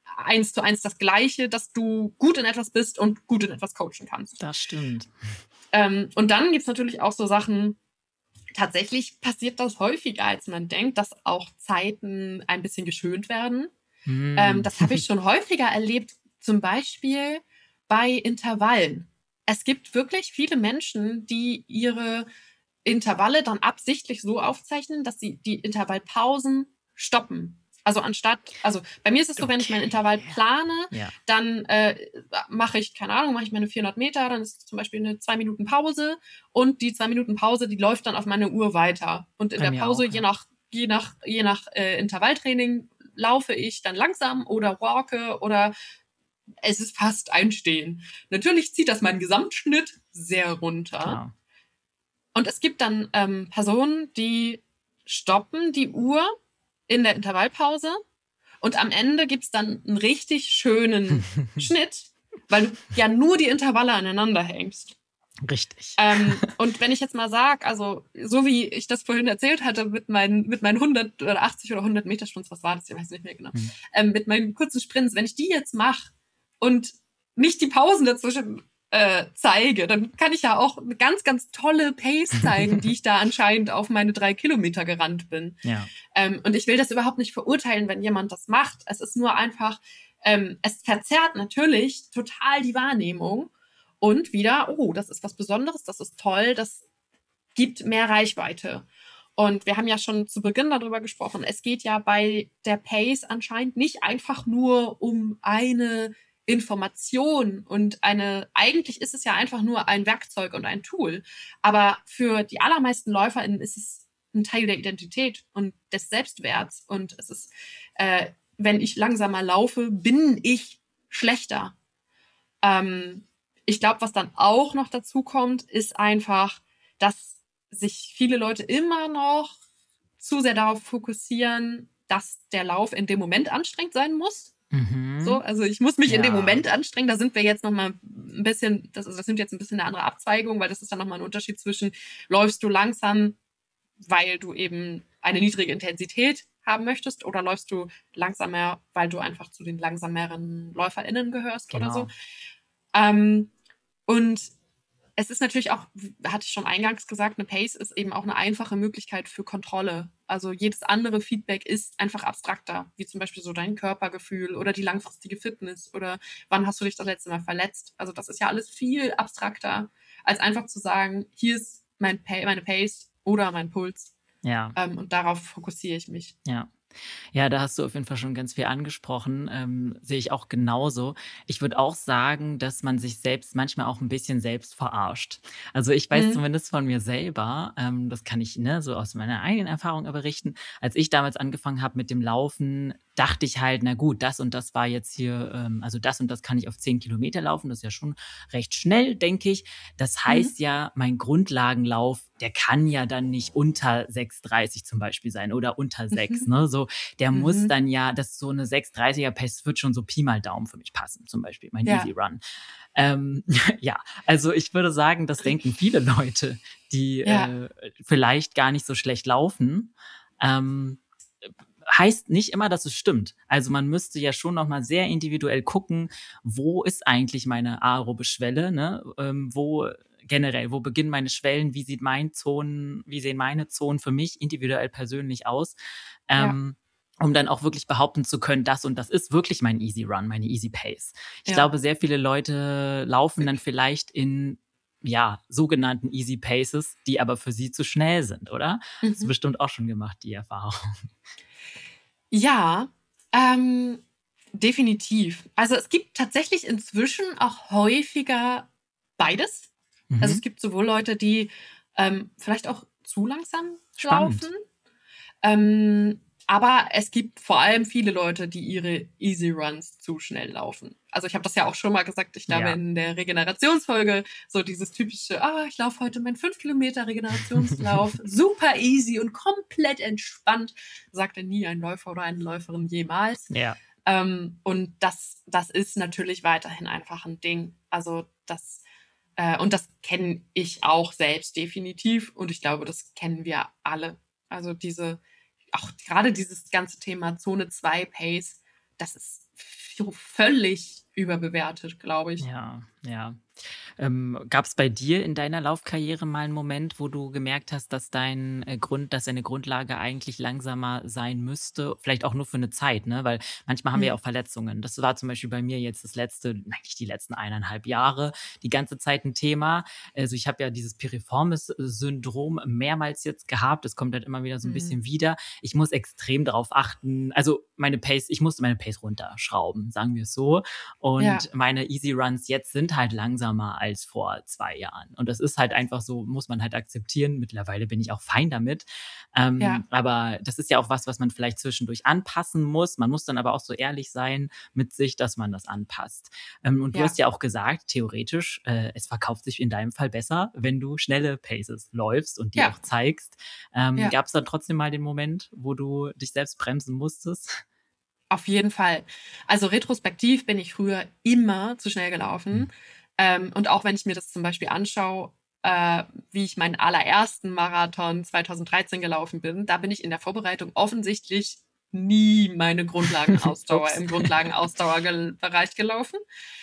1:1 das Gleiche, dass du gut in etwas bist und gut in etwas coachen kannst. Das stimmt. Und dann gibt's natürlich auch so Sachen, tatsächlich passiert das häufiger, als man denkt, dass auch Zeiten ein bisschen geschönt werden. Das habe ich schon häufiger erlebt, zum Beispiel bei Intervallen. Es gibt wirklich viele Menschen, die ihre Intervalle dann absichtlich so aufzeichnen, dass sie die Intervallpausen stoppen. Also bei mir ist es so, wenn ich mein Intervall plane, dann mache ich meine 400 Meter, dann ist es zum Beispiel eine 2 Minuten Pause und die 2 Minuten Pause, die läuft dann auf meine Uhr weiter. Und in der Pause, auch, je nach Intervalltraining, laufe ich dann langsam oder walke oder es ist fast Einstehen. Natürlich zieht das meinen Gesamtschnitt sehr runter. Klar. Und es gibt dann Personen, die stoppen die Uhr in der Intervallpause und am Ende gibt's dann einen richtig schönen Schnitt, weil du ja nur die Intervalle aneinander hängst. Richtig. Und wenn ich jetzt mal sage, also so wie ich das vorhin erzählt hatte mit meinen 100 oder 80 oder 100 Meter Sprints, was war das? Ich weiß nicht mehr genau. Mit meinen kurzen Sprints, wenn ich die jetzt mache und nicht die Pausen dazwischen zeige, dann kann ich ja auch eine ganz, ganz tolle Pace zeigen, die ich da anscheinend auf meine 3 Kilometer gerannt bin. Ja. Und ich will das überhaupt nicht verurteilen, wenn jemand das macht. Es ist nur einfach, es verzerrt natürlich total die Wahrnehmung. Und wieder, das ist was Besonderes, das ist toll, das gibt mehr Reichweite. Und wir haben ja schon zu Beginn darüber gesprochen, es geht ja bei der Pace anscheinend nicht einfach nur um eine Information und eigentlich ist es ja einfach nur ein Werkzeug und ein Tool. Aber für die allermeisten LäuferInnen ist es ein Teil der Identität und des Selbstwerts. Und es ist, wenn ich langsamer laufe, bin ich schlechter. Ich glaube, was dann auch noch dazu kommt, ist einfach, dass sich viele Leute immer noch zu sehr darauf fokussieren, dass der Lauf in dem Moment anstrengend sein muss. So, also ich muss mich in dem Moment anstrengen. Da sind wir jetzt noch mal ein bisschen, das sind jetzt ein bisschen eine andere Abzweigung, weil das ist dann noch mal ein Unterschied zwischen, läufst du langsam, weil du eben eine niedrige Intensität haben möchtest, oder läufst du langsamer, weil du einfach zu den langsameren LäuferInnen gehörst oder so. Und es ist natürlich auch, hatte ich schon eingangs gesagt, eine Pace ist eben auch eine einfache Möglichkeit für Kontrolle. Also jedes andere Feedback ist einfach abstrakter, wie zum Beispiel so dein Körpergefühl oder die langfristige Fitness oder wann hast du dich das letzte Mal verletzt. Also das ist ja alles viel abstrakter, als einfach zu sagen, hier ist meine Pace oder mein Puls. Ja. Und darauf fokussiere ich mich. Ja. Ja, da hast du auf jeden Fall schon ganz viel angesprochen, sehe ich auch genauso. Ich würde auch sagen, dass man sich selbst manchmal auch ein bisschen selbst verarscht. Also, ich weiß zumindest von mir selber, das kann ich, so aus meiner eigenen Erfahrung berichten. Als ich damals angefangen habe mit dem Laufen, dachte ich halt, na gut, das und das war jetzt hier, also das und das kann ich auf 10 Kilometer laufen. Das ist ja schon recht schnell, denke ich. Das heißt ja, mein Grundlagenlauf, der kann ja dann nicht unter 6,30 zum Beispiel sein oder unter 6, ne? So, der muss dann ja, das so eine 6,30er Pace wird schon so Pi mal Daumen für mich passen, zum Beispiel mein Easy Run. Ja, also ich würde sagen, das denken viele Leute, die vielleicht gar nicht so schlecht laufen. Heißt nicht immer, dass es stimmt. Also man müsste ja schon noch mal sehr individuell gucken, wo ist eigentlich meine aerobe Schwelle, ne? Wo beginnen meine Schwellen, wie sehen meine Zonen für mich individuell persönlich aus, um dann auch wirklich behaupten zu können, das und das ist wirklich mein Easy Run, meine Easy Pace. Ich glaube, sehr viele Leute laufen dann vielleicht in sogenannten Easy Paces, die aber für sie zu schnell sind, oder? Hast du bestimmt auch schon gemacht, die Erfahrung. Ja, definitiv. Also es gibt tatsächlich inzwischen auch häufiger beides. Also es gibt sowohl Leute, die vielleicht auch zu langsam laufen. Spannend. Aber es gibt vor allem viele Leute, die ihre Easy Runs zu schnell laufen. Also ich habe das ja auch schon mal gesagt, ich glaube Ja. in der Regenerationsfolge, so dieses typische, ich laufe heute meinen 5 Kilometer Regenerationslauf, super easy und komplett entspannt, sagte nie ein Läufer oder eine Läuferin jemals. Ja. Und das ist natürlich weiterhin einfach ein Ding. Also und das kenne ich auch selbst definitiv und ich glaube, das kennen wir alle. Also auch gerade dieses ganze Thema Zone 2 Pace, das ist völlig überbewertet, glaube ich. Ja, ja. Gab es bei dir in deiner Laufkarriere mal einen Moment, wo du gemerkt hast, dass dass deine Grundlage eigentlich langsamer sein müsste? Vielleicht auch nur für eine Zeit, ne? Weil manchmal haben wir ja Mhm. auch Verletzungen. Das war zum Beispiel bei mir jetzt eigentlich die letzten 1,5 Jahre, die ganze Zeit ein Thema. Also, ich habe ja dieses Piriformis-Syndrom mehrmals jetzt gehabt. Es kommt halt immer wieder so ein Mhm. bisschen wieder. Ich muss extrem darauf achten. Also, ich musste meine Pace runterschrauben, sagen wir es so. Ja, Und meine Easy Runs jetzt sind halt langsamer als vor 2 Jahren. Und das ist halt einfach so, muss man halt akzeptieren. Mittlerweile bin ich auch fein damit. ja, Aber das ist ja auch was man vielleicht zwischendurch anpassen muss. Man muss dann aber auch so ehrlich sein mit sich, dass man das anpasst. Und du ja, hast ja auch gesagt, theoretisch, es verkauft sich in deinem Fall besser, wenn du schnelle Paces läufst und die ja, auch zeigst. ja. Gab es dann trotzdem mal den Moment, wo du dich selbst bremsen musstest? Auf jeden Fall. Also retrospektiv bin ich früher immer zu schnell Hm. gelaufen. Und auch wenn ich mir das zum Beispiel anschaue, wie ich meinen allerersten Marathon 2013 gelaufen bin, da bin ich in der Vorbereitung offensichtlich nie meine Grundlagenausdauer Ups. im Grundlagenausdauerbereich gelaufen.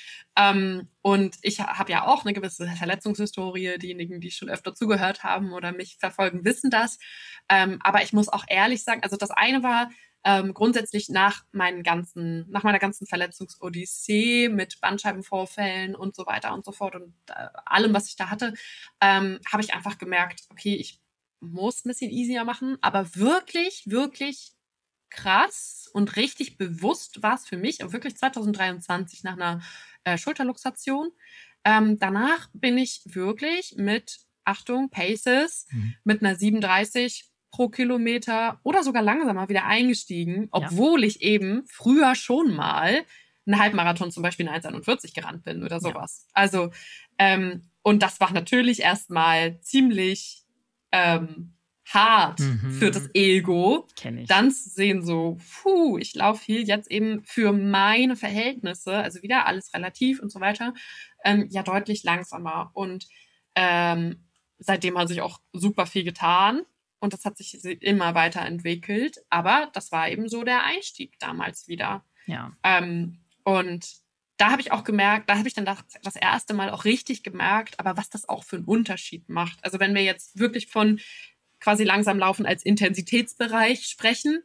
Und ich habe ja auch eine gewisse Verletzungshistorie. Diejenigen, die schon öfter zugehört haben oder mich verfolgen, wissen das. Aber ich muss auch ehrlich sagen, also das eine war, grundsätzlich nach meiner ganzen Verletzungsodyssee mit Bandscheibenvorfällen und so weiter und so fort und allem, was ich da hatte, habe ich einfach gemerkt, okay, ich muss ein bisschen easier machen, aber wirklich, wirklich krass und richtig bewusst war es für mich, und wirklich 2023 nach einer Schulterluxation. Danach bin ich wirklich mit, Achtung, Paces, Mhm. mit einer 37 pro Kilometer oder sogar langsamer wieder eingestiegen, Ja. obwohl ich eben früher schon mal einen Halbmarathon zum Beispiel in 1,41 gerannt bin oder Ja. sowas. Also, und das war natürlich erstmal ziemlich hart für das Mhm. Ego, Kenne ich. dann zu sehen, so, ich laufe hier jetzt eben für meine Verhältnisse, also wieder alles relativ und so weiter, ja deutlich langsamer. Und seitdem hat sich auch super viel getan und das hat sich immer weiterentwickelt. Aber das war eben so der Einstieg damals wieder. Ja. Und da habe ich auch gemerkt, da habe ich dann das erste Mal auch richtig gemerkt, aber was das auch für einen Unterschied macht. Also wenn wir jetzt wirklich von quasi langsam laufen als Intensitätsbereich sprechen,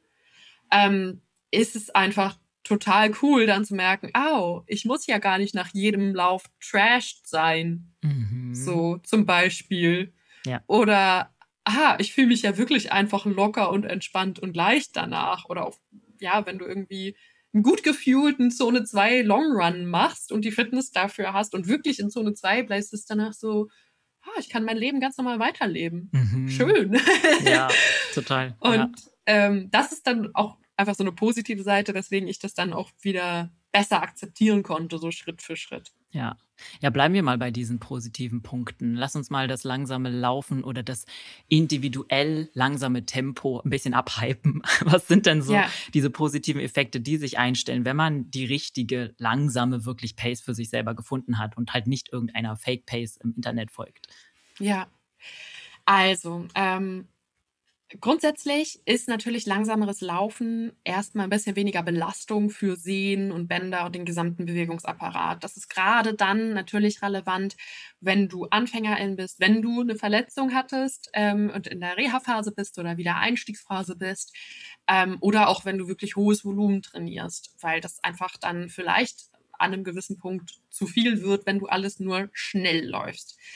ist es einfach total cool, dann zu merken, ich muss ja gar nicht nach jedem Lauf trashed sein. Mhm. So zum Beispiel. Ja. Oder, ich fühle mich ja wirklich einfach locker und entspannt und leicht danach. Oder auch, ja, wenn du irgendwie einen gut gefuelten Zone 2 Long Run machst und die Fitness dafür hast und wirklich in Zone 2 bleibst, ist danach so, ich kann mein Leben ganz normal weiterleben. Mhm. Schön. Ja, total. Ja. Und das ist dann auch einfach so eine positive Seite, weswegen ich das dann auch wieder besser akzeptieren konnte, so Schritt für Schritt. Ja. Ja, bleiben wir mal bei diesen positiven Punkten. Lass uns mal das langsame Laufen oder das individuell langsame Tempo ein bisschen abhypen. Was sind denn so Ja, diese positiven Effekte, die sich einstellen, wenn man die richtige, langsame, wirklich Pace für sich selber gefunden hat und halt nicht irgendeiner Fake-Pace im Internet folgt? ja. Also, grundsätzlich ist natürlich langsameres Laufen erstmal ein bisschen weniger Belastung für Sehnen und Bänder und den gesamten Bewegungsapparat. Das ist gerade dann natürlich relevant, wenn du Anfängerin bist, wenn du eine Verletzung hattest, und in der Reha-Phase bist oder wieder Einstiegsphase bist, oder auch wenn du wirklich hohes Volumen trainierst, weil das einfach dann vielleicht an einem gewissen Punkt zu viel wird, wenn du alles nur schnell läufst.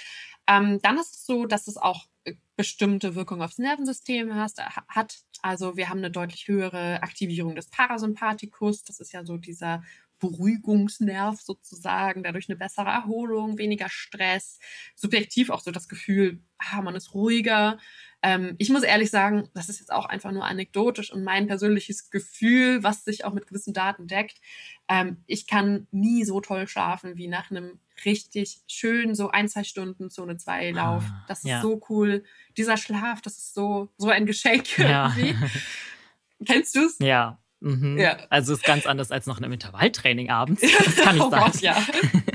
Dann ist es so, dass es auch bestimmte Wirkung aufs Nervensystem hat. Also wir haben eine deutlich höhere Aktivierung des Parasympathikus. Das ist ja so dieser Beruhigungsnerv sozusagen, dadurch eine bessere Erholung, weniger Stress, subjektiv auch so das Gefühl, man ist ruhiger. Ich muss ehrlich sagen, das ist jetzt auch einfach nur anekdotisch und mein persönliches Gefühl, was sich auch mit gewissen Daten deckt. Ich kann nie so toll schlafen wie nach einem richtig schönen, so 1-2 Stunden Zone 2 Lauf. Das ist Ja. so cool. Dieser Schlaf, das ist so ein Geschenk Ja. irgendwie. Kennst du's? Ja. Mhm. Ja. Also ist ganz anders als nach einem Intervalltraining abends. Das kann ich Oh sagen. Gott, ja.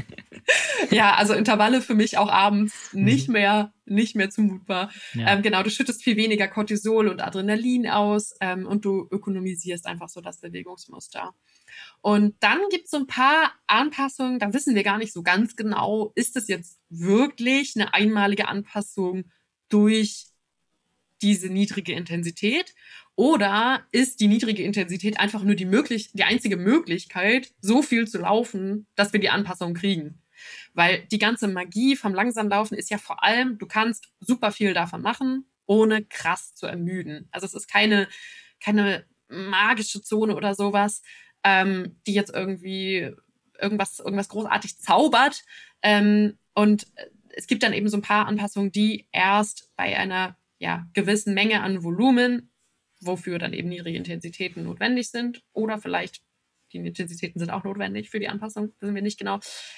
Ja, also Intervalle für mich auch abends nicht mehr zumutbar. Ja. Genau, du schüttest viel weniger Cortisol und Adrenalin aus und du ökonomisierst einfach so das Bewegungsmuster. Und dann gibt es so ein paar Anpassungen, da wissen wir gar nicht so ganz genau, ist das jetzt wirklich eine einmalige Anpassung durch diese niedrige Intensität oder ist die niedrige Intensität einfach nur die einzige Möglichkeit, so viel zu laufen, dass wir die Anpassung kriegen? Weil die ganze Magie vom Langsamlaufen ist ja vor allem, du kannst super viel davon machen, ohne krass zu ermüden. Also es ist keine magische Zone oder sowas, die jetzt irgendwie irgendwas großartig zaubert. Und es gibt dann eben so ein paar Anpassungen, die erst bei einer gewissen Menge an Volumen, wofür dann eben niedrige Intensitäten notwendig sind, oder vielleicht die Intensitäten sind auch notwendig für die Anpassung, wissen wir nicht genau.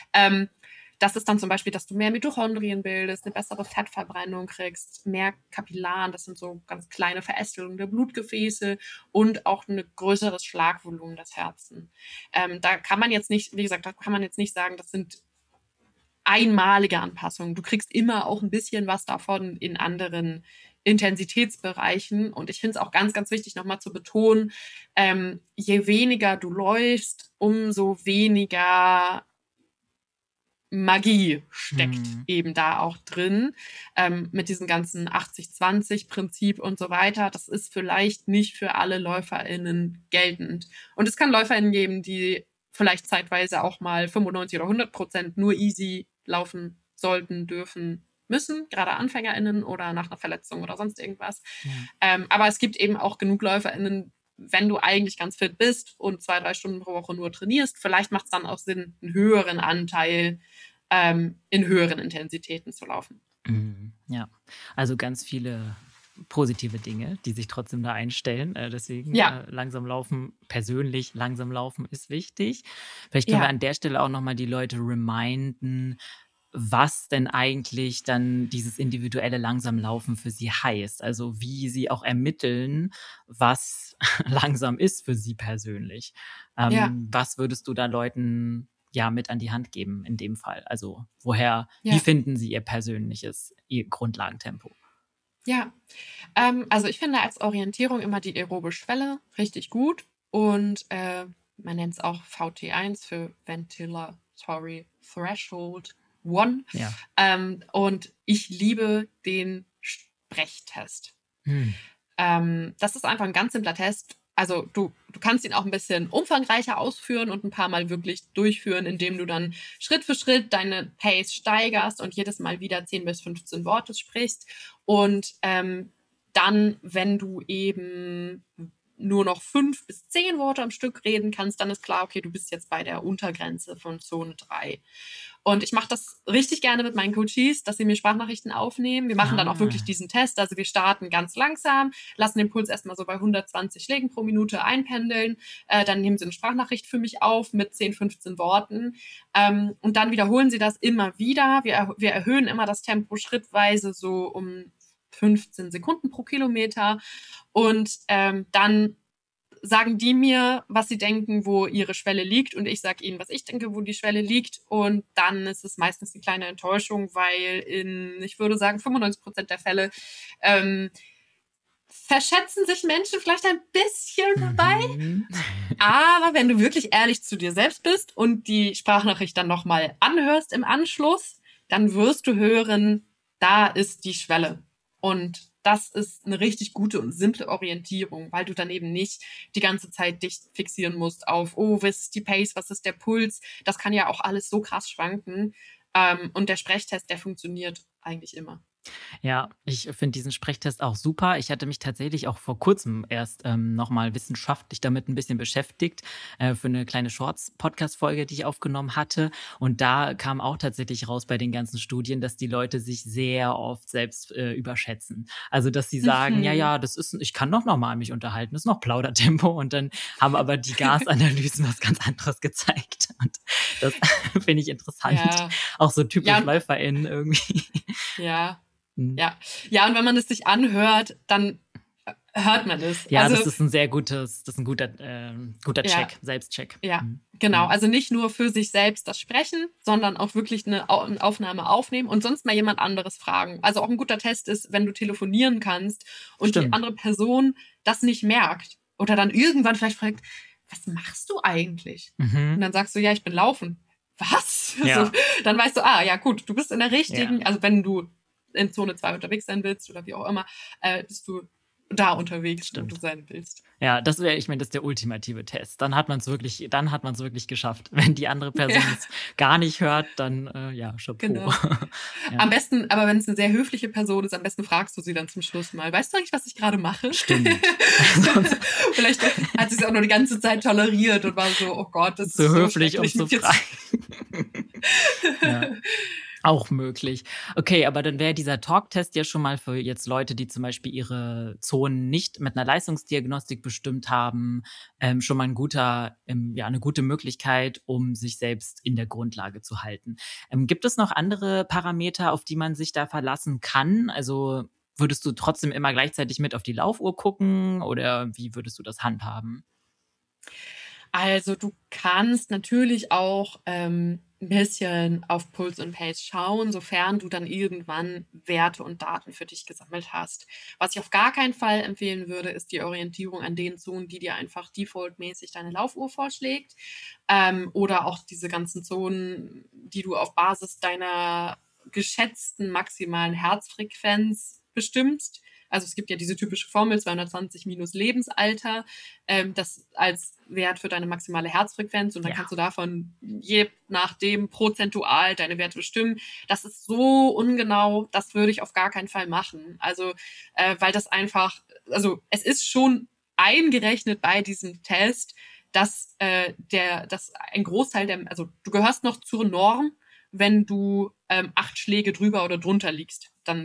Das ist dann zum Beispiel, dass du mehr Mitochondrien bildest, eine bessere Fettverbrennung kriegst, mehr Kapillaren, das sind so ganz kleine Verästelungen der Blutgefäße und auch ein größeres Schlagvolumen des Herzens. Da kann man jetzt nicht, wie gesagt, sagen, das sind einmalige Anpassungen. Du kriegst immer auch ein bisschen was davon in anderen Intensitätsbereichen. Und ich finde es auch ganz, ganz wichtig, nochmal zu betonen, je weniger du läufst, umso weniger Magie steckt eben da auch drin, mit diesem ganzen 80-20-Prinzip und so weiter. Das ist vielleicht nicht für alle LäuferInnen geltend. Und es kann LäuferInnen geben, die vielleicht zeitweise auch mal 95 oder 100% nur easy laufen sollten, dürfen, müssen, gerade AnfängerInnen oder nach einer Verletzung oder sonst irgendwas. Aber es gibt eben auch genug LäuferInnen, wenn du eigentlich ganz fit bist und 2-3 Stunden pro Woche nur trainierst, vielleicht macht es dann auch Sinn, einen höheren Anteil in höheren Intensitäten zu laufen. Ja, also ganz viele positive Dinge, die sich trotzdem da einstellen. Deswegen langsam laufen ist wichtig. Vielleicht können wir an der Stelle auch nochmal die Leute reminden, was denn eigentlich dann dieses individuelle Langsamlaufen für sie heißt. Also wie sie auch ermitteln, was langsam ist für sie persönlich. Was würdest du da Leuten mit an die Hand geben in dem Fall? Also wie finden sie ihr Grundlagentempo? Ja, also ich finde als Orientierung immer die aerobe Schwelle richtig gut und man nennt es auch VT1 für Ventilatory Threshold 1. Und ich liebe den Sprechtest. Das ist einfach ein ganz simpler Test. Also du kannst ihn auch ein bisschen umfangreicher ausführen und ein paar Mal wirklich durchführen, indem du dann Schritt für Schritt deine Pace steigerst und jedes Mal wieder 10 bis 15 Worte sprichst. Und dann, wenn du eben nur noch 5 bis 10 Worte am Stück reden kannst, dann ist klar, okay, du bist jetzt bei der Untergrenze von Zone 3. Und ich mache das richtig gerne mit meinen Coaches, dass sie mir Sprachnachrichten aufnehmen. Wir machen dann auch wirklich diesen Test. Also wir starten ganz langsam, lassen den Puls erstmal so bei 120 Schlägen pro Minute einpendeln. Dann nehmen sie eine Sprachnachricht für mich auf mit 10, 15 Worten. Und dann wiederholen sie das immer wieder. Wir erhöhen immer das Tempo schrittweise so um 15 Sekunden pro Kilometer. Und dann sagen die mir, was sie denken, wo ihre Schwelle liegt und ich sage ihnen, was ich denke, wo die Schwelle liegt und dann ist es meistens eine kleine Enttäuschung, weil ich würde sagen, 95% der Fälle verschätzen sich Menschen vielleicht ein bisschen dabei. Aber wenn du wirklich ehrlich zu dir selbst bist und die Sprachnachricht dann nochmal anhörst im Anschluss, dann wirst du hören, da ist die Schwelle. Und das ist eine richtig gute und simple Orientierung, weil du dann eben nicht die ganze Zeit dich fixieren musst auf, was ist die Pace, was ist der Puls. Das kann ja auch alles so krass schwanken. Und der Sprechtest, der funktioniert eigentlich immer. Ja, ich finde diesen Sprechtest auch super. Ich hatte mich tatsächlich auch vor Kurzem erst nochmal wissenschaftlich damit ein bisschen beschäftigt, für eine kleine Shorts-Podcast-Folge, die ich aufgenommen hatte. Und da kam auch tatsächlich raus bei den ganzen Studien, dass die Leute sich sehr oft selbst überschätzen. Also, dass sie sagen, ja, Mhm. ja, das ist, ich kann doch normal mich unterhalten, das ist noch Plaudertempo. Und dann haben aber die Gasanalysen was ganz anderes gezeigt. Und das finde ich interessant. Ja, Auch so ja, typisch LäuferInnen irgendwie. ja, Hm. ja. Ja, und wenn man es sich anhört, dann hört man es. Ja, Also, das ist ein sehr gutes, das ist ein guter ja, Check, Selbstcheck. ja, Mhm. genau. Ja. Also nicht nur für sich selbst das Sprechen, sondern auch wirklich eine Aufnahme aufnehmen und sonst mal jemand anderes fragen. Also auch ein guter Test ist, wenn du telefonieren kannst und die Stimmt. andere Person das nicht merkt oder dann irgendwann vielleicht fragt, was machst du eigentlich? Und Mhm. dann sagst du, ja, ich bin laufen. Was? So, Ja, dann weißt du, ja gut, du bist in der ja, richtigen, also wenn du in Zone 2 unterwegs sein willst oder wie auch immer, bist du da unterwegs, wo du stimmt. sein willst. Ja, das wäre, ich meine, das ist der ultimative Test. Dann hat man's wirklich geschafft. Wenn die andere Ja, Person es gar nicht hört, dann, ja, Chapeau. genau. Ja, Am besten, aber wenn es eine sehr höfliche Person ist, am besten fragst du sie dann zum Schluss mal. Weißt du eigentlich, was ich gerade mache? stimmt. Sonst Vielleicht hat sie es auch nur die ganze Zeit toleriert und war so, oh Gott, das zu ist so höflich, um schrecklich zu mit jetzt. fragen. Ja. Auch möglich. Okay, aber dann wäre dieser Talktest ja schon mal für jetzt Leute, die zum Beispiel ihre Zonen nicht mit einer Leistungsdiagnostik bestimmt haben, schon mal eine gute Möglichkeit, um sich selbst in der Grundlage zu halten. Gibt es noch andere Parameter, auf die man sich da verlassen kann? Also würdest du trotzdem immer gleichzeitig mit auf die Laufuhr gucken oder wie würdest du das handhaben? Also du kannst natürlich auch ein bisschen auf Puls und Pace schauen, sofern du dann irgendwann Werte und Daten für dich gesammelt hast. Was ich auf gar keinen Fall empfehlen würde, ist die Orientierung an den Zonen, die dir einfach defaultmäßig deine Laufuhr vorschlägt. Oder auch diese ganzen Zonen, die du auf Basis deiner geschätzten maximalen Herzfrequenz bestimmst. Also es gibt ja diese typische Formel 220 minus Lebensalter, das als Wert für deine maximale Herzfrequenz und dann Ja. kannst du davon je nachdem prozentual deine Werte bestimmen. Das ist so ungenau, das würde ich auf gar keinen Fall machen. Also, weil das einfach, also es ist schon eingerechnet bei diesem Test, dass dass ein Großteil also du gehörst noch zur Norm, wenn du 8 Schläge drüber oder drunter liegst, dann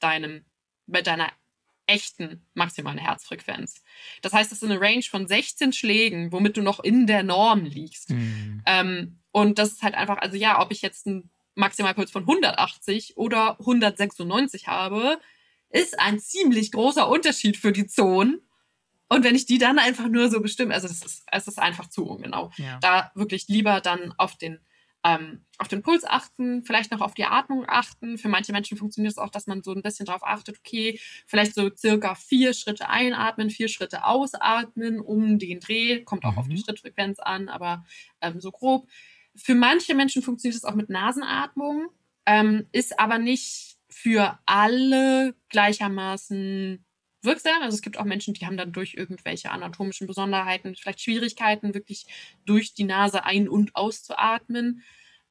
mit deiner echten maximalen Herzfrequenz. Das heißt, es ist eine Range von 16 Schlägen, womit du noch in der Norm liegst. Hm. Und das ist halt einfach, also ja, ob ich jetzt einen Maximalpuls von 180 oder 196 habe, ist ein ziemlich großer Unterschied für die Zonen. Und wenn ich die dann einfach nur so bestimme, also es ist einfach zu ungenau. Ja. Da wirklich lieber dann auf den Puls achten, vielleicht noch auf die Atmung achten. Für manche Menschen funktioniert es auch, dass man so ein bisschen darauf achtet, okay, vielleicht so circa 4 Schritte einatmen, 4 Schritte ausatmen, um den Dreh, kommt auch auf die Mhm. Schrittfrequenz an, aber so grob. Für manche Menschen funktioniert es auch mit Nasenatmung, ist aber nicht für alle gleichermaßen wirksam. Also es gibt auch Menschen, die haben dann durch irgendwelche anatomischen Besonderheiten vielleicht Schwierigkeiten, wirklich durch die Nase ein- und auszuatmen.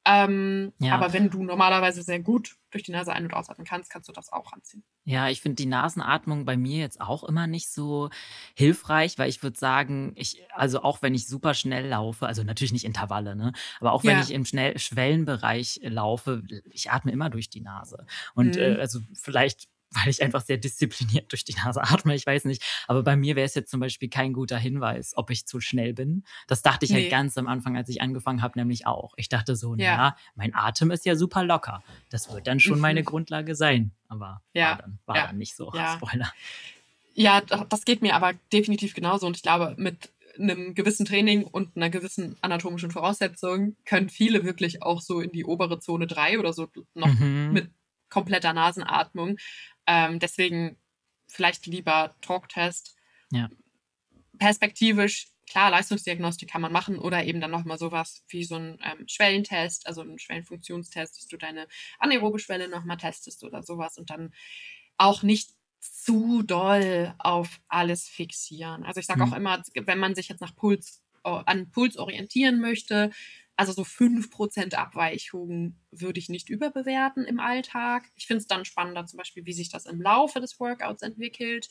Ja. Aber wenn du normalerweise sehr gut durch die Nase ein- und ausatmen kannst, kannst du das auch anziehen. Ja, ich finde die Nasenatmung bei mir jetzt auch immer nicht so hilfreich, weil ich würde sagen, also auch wenn ich super schnell laufe, also natürlich nicht Intervalle, ne? Aber auch wenn ich Ja. im Schwellenbereich laufe, ich atme immer durch die Nase. Und Mhm. also vielleicht, weil ich einfach sehr diszipliniert durch die Nase atme, ich weiß nicht. Aber bei mir wäre es jetzt zum Beispiel kein guter Hinweis, ob ich zu schnell bin. Das dachte ich halt Nee. ganz am Anfang, als ich angefangen habe, nämlich auch. Ich dachte so, Ja. naja, mein Atem ist ja super locker. Das wird dann schon meine Mhm. Grundlage sein. Aber war Ja. dann Ja. nicht so. Ja. Spoiler. Ja, das geht mir aber definitiv genauso. Und ich glaube, mit einem gewissen Training und einer gewissen anatomischen Voraussetzung können viele wirklich auch so in die obere Zone 3 oder so noch Mhm. mit kompletter Nasenatmung. Deswegen vielleicht lieber Talktest. Ja. Perspektivisch, klar, Leistungsdiagnostik kann man machen oder eben dann nochmal sowas wie so ein Schwellentest, also ein Schwellenfunktionstest, dass du deine anaerobe Schwelle nochmal testest oder sowas und dann auch nicht zu doll auf alles fixieren. Also ich sage auch Mhm. immer, wenn man sich jetzt an Puls orientieren möchte, Also so 5% Abweichungen würde ich nicht überbewerten im Alltag. Ich finde es dann spannender, zum Beispiel, wie sich das im Laufe des Workouts entwickelt,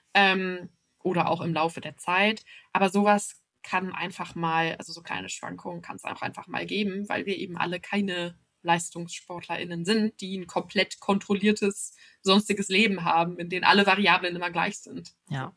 oder auch im Laufe der Zeit. Aber sowas kann einfach mal, also so kleine Schwankungen kann es auch einfach mal geben, weil wir eben alle keine LeistungssportlerInnen sind, die ein komplett kontrolliertes sonstiges Leben haben, in denen alle Variablen immer gleich sind. Ja.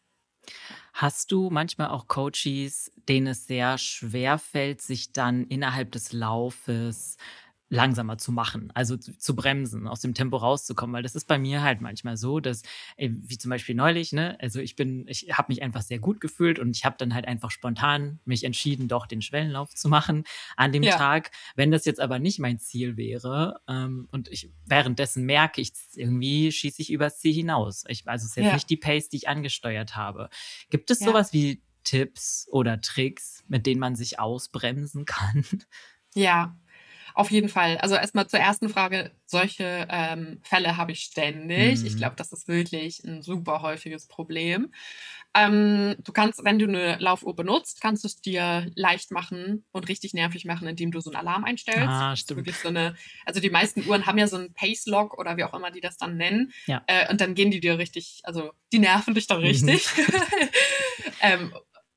Hast du manchmal auch Coaches, denen es sehr schwer fällt, sich dann innerhalb des Laufes langsamer zu machen, also zu bremsen, aus dem Tempo rauszukommen? Weil das ist bei mir halt manchmal so, dass, wie zum Beispiel neulich, ne, also ich habe mich einfach sehr gut gefühlt und ich habe dann halt einfach spontan mich entschieden, doch den Schwellenlauf zu machen an dem Ja, Tag. Wenn das jetzt aber nicht mein Ziel wäre, und ich währenddessen merke ich, irgendwie schieße ich übers Ziel hinaus. Also es ist jetzt ja, nicht die Pace, die ich angesteuert habe. Gibt es ja. sowas wie Tipps oder Tricks, mit denen man sich ausbremsen kann? Ja, auf jeden Fall. Also erstmal zur ersten Frage. Solche Fälle habe ich ständig. Ich Mhm. glaube, das ist wirklich ein super häufiges Problem. Du kannst, wenn du eine Laufuhr benutzt, kannst du es dir leicht machen und richtig nervig machen, indem du so einen Alarm einstellst. Ah, Das ist stimmt. wirklich so eine, also die meisten Uhren haben ja so einen Pace-Lock oder wie auch immer die das dann nennen. Ja. Und dann gehen die dir richtig, also die nerven dich dann Mhm. richtig. ähm,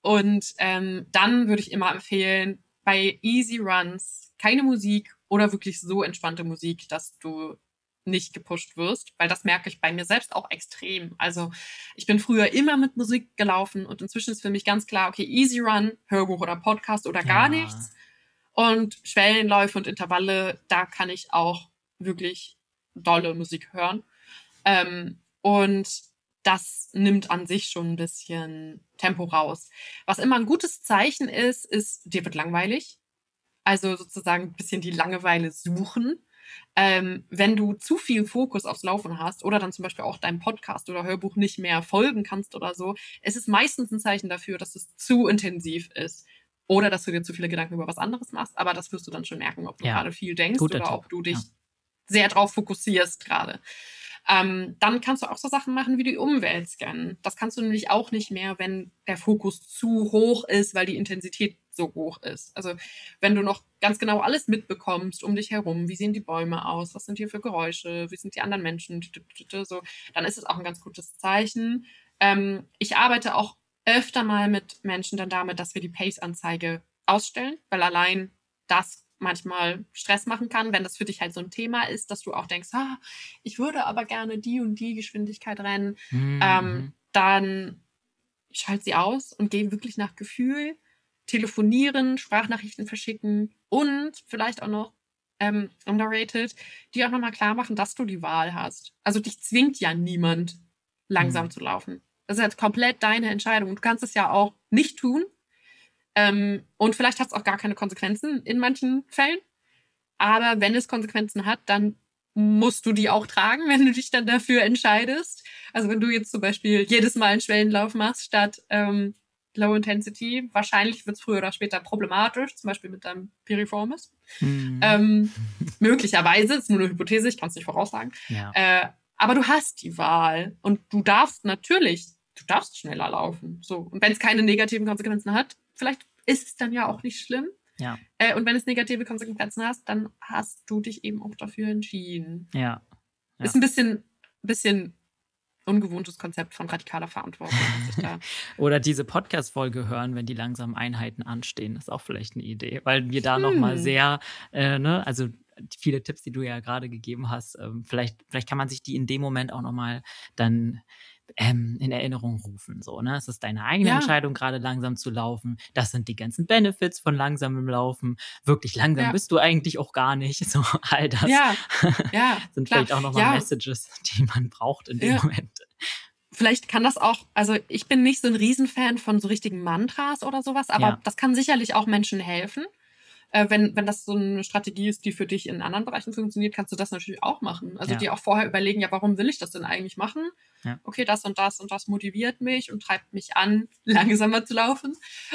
dann würde ich immer empfehlen, bei Easy Runs keine Musik oder wirklich so entspannte Musik, dass du nicht gepusht wirst, weil das merke ich bei mir selbst auch extrem. Also ich bin früher immer mit Musik gelaufen und inzwischen ist für mich ganz klar, okay, Easy Run, Hörbuch oder Podcast oder gar Ja, nichts. Und Schwellenläufe und Intervalle, da kann ich auch wirklich dolle Musik hören. Und das nimmt an sich schon ein bisschen Tempo raus. Was immer ein gutes Zeichen ist, dir wird langweilig. Also sozusagen ein bisschen die Langeweile suchen. Wenn du zu viel Fokus aufs Laufen hast oder dann zum Beispiel auch deinem Podcast oder Hörbuch nicht mehr folgen kannst oder so, es ist meistens ein Zeichen dafür, dass es zu intensiv ist. Oder dass du dir zu viele Gedanken über was anderes machst. Aber das wirst du dann schon merken, ob du ja, gerade viel denkst guter oder Tipp. ob du Ja. dich sehr drauf fokussierst gerade. Dann kannst du auch so Sachen machen wie die Umwelt scannen. Das kannst du nämlich auch nicht mehr, wenn der Fokus zu hoch ist, weil die Intensität so hoch ist. Also wenn du noch ganz genau alles mitbekommst um dich herum, wie sehen die Bäume aus, was sind hier für Geräusche, wie sind die anderen Menschen, so, dann ist es auch ein ganz gutes Zeichen. Ich arbeite auch öfter mal mit Menschen dann damit, dass wir die Pace-Anzeige ausstellen, weil allein das manchmal Stress machen kann, wenn das für dich halt so ein Thema ist, dass du auch denkst, ich würde aber gerne die und die Geschwindigkeit rennen, Mhm. dann schalte sie aus und gehe wirklich nach Gefühl, telefonieren, Sprachnachrichten verschicken und vielleicht auch noch underrated, die auch nochmal klar machen, dass du die Wahl hast. Also dich zwingt ja niemand, langsam Mhm. zu laufen. Das ist jetzt komplett deine Entscheidung. Du kannst es ja auch nicht tun. Und vielleicht hat es auch gar keine Konsequenzen in manchen Fällen. Aber wenn es Konsequenzen hat, dann musst du die auch tragen, wenn du dich dann dafür entscheidest. Also wenn du jetzt zum Beispiel jedes Mal einen Schwellenlauf machst statt Low Intensity, wahrscheinlich wird es früher oder später problematisch, zum Beispiel mit deinem Piriformis. Mhm. Ähm, möglicherweise, ist nur eine Hypothese, ich kann es nicht voraussagen. Ja, Aber du hast die Wahl und du darfst natürlich, du darfst schneller laufen. So. Und wenn es keine negativen Konsequenzen hat, vielleicht ist es dann ja auch nicht schlimm. ja, Und wenn es negative Konsequenzen hast, dann hast du dich eben auch dafür entschieden. ja, Ist ja. ein bisschen ungewohntes Konzept von radikaler Verantwortung, was ich da. Oder diese Podcast-Folge hören, wenn die langsamen Einheiten anstehen, ist auch vielleicht eine Idee, weil wir da noch mal sehr, ne, also viele Tipps, die du ja gerade gegeben hast, vielleicht kann man sich die in dem Moment auch noch mal dann in Erinnerung rufen, so, ne? Es ist deine eigene Ja, Entscheidung, gerade langsam zu laufen. Das sind die ganzen Benefits von langsamem Laufen. Wirklich langsam ja, bist du eigentlich auch gar nicht. So, all das ja, ja, sind klar. vielleicht auch noch mal Ja, Messages, die man braucht in dem ja. Moment. Vielleicht kann das auch, also ich bin nicht so ein Riesenfan von so richtigen Mantras oder sowas, aber Ja, das kann sicherlich auch Menschen helfen. Wenn das so eine Strategie ist, die für dich in anderen Bereichen funktioniert, kannst du das natürlich auch machen. Also ja, dir auch vorher überlegen, ja, warum will ich das denn eigentlich machen? ja. Okay, das und das motiviert mich und treibt mich an, langsamer zu laufen.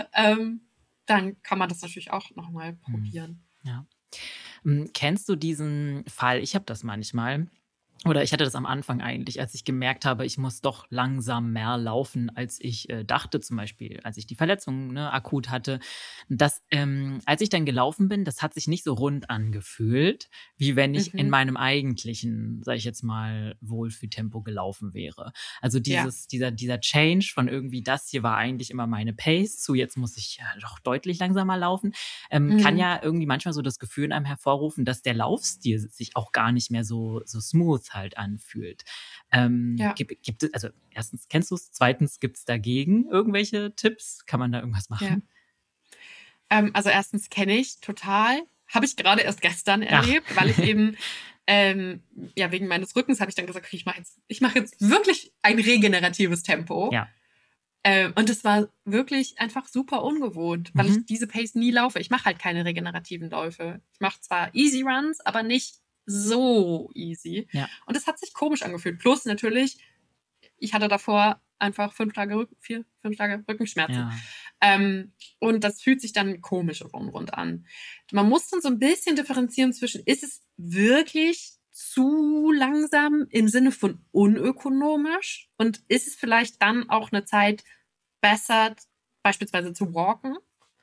Dann kann man das natürlich auch nochmal Mhm. probieren. Ja. Kennst du diesen Fall? Ich habe das manchmal. Oder ich hatte das am Anfang eigentlich, als ich gemerkt habe, ich muss doch langsam mehr laufen, als ich dachte, zum Beispiel, als ich die Verletzung akut hatte. Als ich dann gelaufen bin, das hat sich nicht so rund angefühlt, wie wenn ich in Mhm. meinem eigentlichen, sag ich jetzt mal, Wohlfühltempo gelaufen wäre. Also Ja. dieser Change von irgendwie, das hier war eigentlich immer meine Pace, zu jetzt muss ich doch deutlich langsamer laufen, kann Mhm. ja irgendwie manchmal so das Gefühl in einem hervorrufen, dass der Laufstil sich auch gar nicht mehr so smooth halt anfühlt. Ja. Gibt es, also erstens, kennst du es? Zweitens, gibt es dagegen irgendwelche Tipps? Kann man da irgendwas Ja. machen? Also erstens kenne ich total. Habe ich gerade erst gestern Ach, erlebt, weil ich eben, ja, wegen meines Rückens habe ich dann gesagt, okay, ich mache jetzt wirklich ein regeneratives Tempo. ja. Und es war wirklich einfach super ungewohnt, weil ich Mhm. diese Pace nie laufe. Ich mache halt keine regenerativen Läufe. Ich mache zwar Easy Runs, aber nicht so easy. Ja. Und es hat sich komisch angefühlt. Plus natürlich, ich hatte davor einfach 5 Tage Rückenschmerzen. Ja. Und das fühlt sich dann komisch und unrund an. Man muss dann so ein bisschen differenzieren zwischen, ist es wirklich zu langsam im Sinne von unökonomisch und ist es vielleicht dann auch eine Zeit besser, beispielsweise zu walken?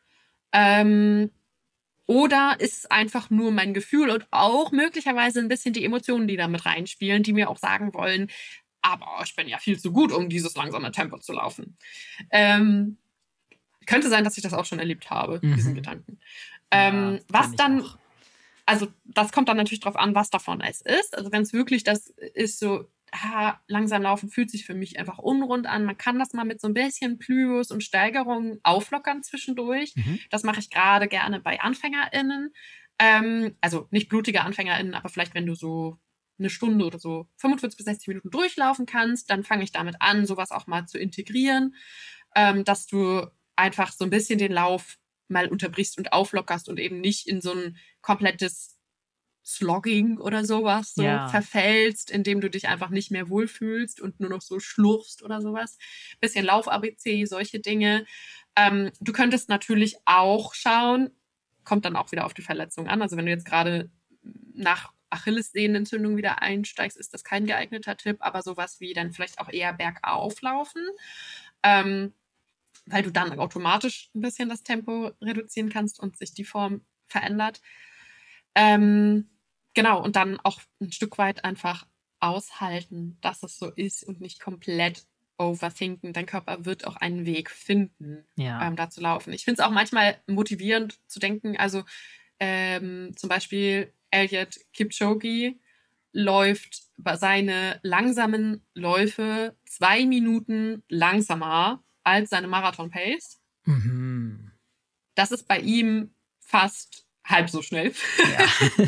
Ähm, oder ist es einfach nur mein Gefühl und auch möglicherweise ein bisschen die Emotionen, die da mit reinspielen, die mir auch sagen wollen, aber ich bin ja viel zu gut, um dieses langsame Tempo zu laufen. Ähm, Könnte sein, dass ich das auch schon erlebt habe, diesen Mhm. Gedanken. Ja, Was kenne ich dann, auch. also das kommt dann natürlich drauf an, was davon es ist. Also wenn es wirklich das ist, so langsam laufen fühlt sich für mich einfach unrund an. Man kann das mal mit so ein bisschen Plüos und Steigerungen auflockern zwischendurch. Mhm. Das mache ich gerade gerne bei AnfängerInnen. Also nicht blutige AnfängerInnen, aber vielleicht, wenn du so eine Stunde oder so 45 bis 60 Minuten durchlaufen kannst, dann fange ich damit an, sowas auch mal zu integrieren, dass du einfach so ein bisschen den Lauf mal unterbrichst und auflockerst und eben nicht in so ein komplettes Slogging oder sowas so Ja. verfällst, indem du dich einfach nicht mehr wohlfühlst und nur noch so schlurfst oder sowas. Bisschen Lauf-ABC, solche Dinge. Du könntest natürlich auch schauen, kommt dann auch wieder auf die Verletzung an. Also wenn du jetzt gerade nach Achillessehnenentzündung wieder einsteigst, ist das kein geeigneter Tipp, aber sowas wie dann vielleicht auch eher bergauf laufen. Weil du dann automatisch ein bisschen das Tempo reduzieren kannst und sich die Form verändert. Genau, und dann auch ein Stück weit einfach aushalten, dass es so ist und nicht komplett overthinken. Dein Körper wird auch einen Weg finden, Ja. da zu laufen. Ich finde es auch manchmal motivierend zu denken, also zum Beispiel Eliud Kipchoge läuft seine langsamen Läufe 2 Minuten langsamer als seine Marathon-Pace. Mhm. Das ist bei ihm fast halb so schnell. Ja.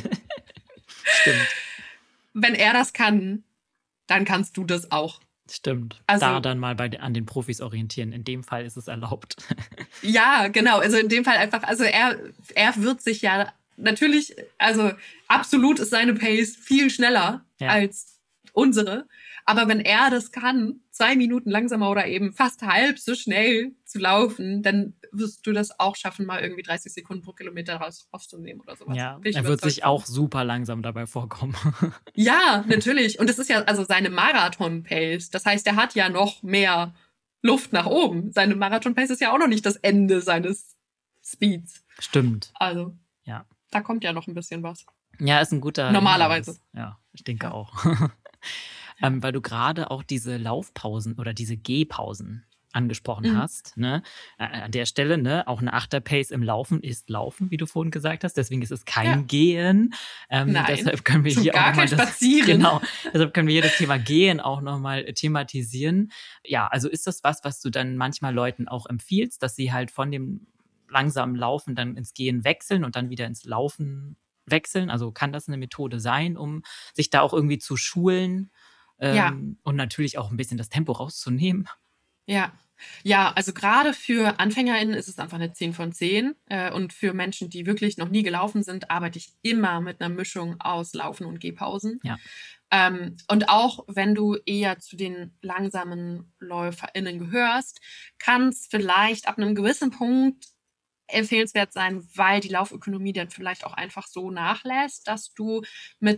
Stimmt. Wenn er das kann, dann kannst du das auch. Stimmt. Da Also dann mal an den Profis orientieren. In dem Fall ist es erlaubt. ja, genau. Also in dem Fall einfach, also er wird sich ja natürlich, also absolut ist seine Pace viel schneller Ja. als unsere. Aber wenn er das kann, 2 Minuten langsamer oder eben fast halb so schnell zu laufen, dann wirst du das auch schaffen, mal irgendwie 30 Sekunden pro Kilometer rauszunehmen oder sowas. Ja. Bin ich Er wird überzeugt sich von. auch super langsam dabei vorkommen. Ja, natürlich. Und das ist ja also seine Marathon-Pace. Das heißt, er hat ja noch mehr Luft nach oben. Seine Marathon-Pace ist ja auch noch nicht das Ende seines Speeds. Stimmt. Also, Ja. da kommt ja noch ein bisschen was. Ja, ist ein guter Normalerweise. Hinweis. Ja, ich denke Ja. auch. Ja. Weil du gerade auch diese Laufpausen oder diese Gehpausen angesprochen Mhm. hast, ne? An der Stelle, ne, auch eine Achterpace im Laufen ist Laufen, wie du vorhin gesagt hast. Deswegen ist es kein Ja. Gehen. Nein, Deshalb können wir schon hier auch gar noch mal kein Spazieren. genau, deshalb können wir hier das Thema Gehen auch noch mal thematisieren. Ja, also ist das was du dann manchmal Leuten auch empfiehlst, dass sie halt von dem langsamen Laufen dann ins Gehen wechseln und dann wieder ins Laufen wechseln? Also kann das eine Methode sein, um sich da auch irgendwie zu schulen, Ja, und natürlich auch ein bisschen das Tempo rauszunehmen? ja. Ja, also gerade für AnfängerInnen ist es einfach eine 10 von 10. Und für Menschen, die wirklich noch nie gelaufen sind, arbeite ich immer mit einer Mischung aus Laufen und Gehpausen. Ja. Und auch wenn du eher zu den langsamen LäuferInnen gehörst, kann es vielleicht ab einem gewissen Punkt empfehlenswert sein, weil die Laufökonomie dann vielleicht auch einfach so nachlässt, dass du mit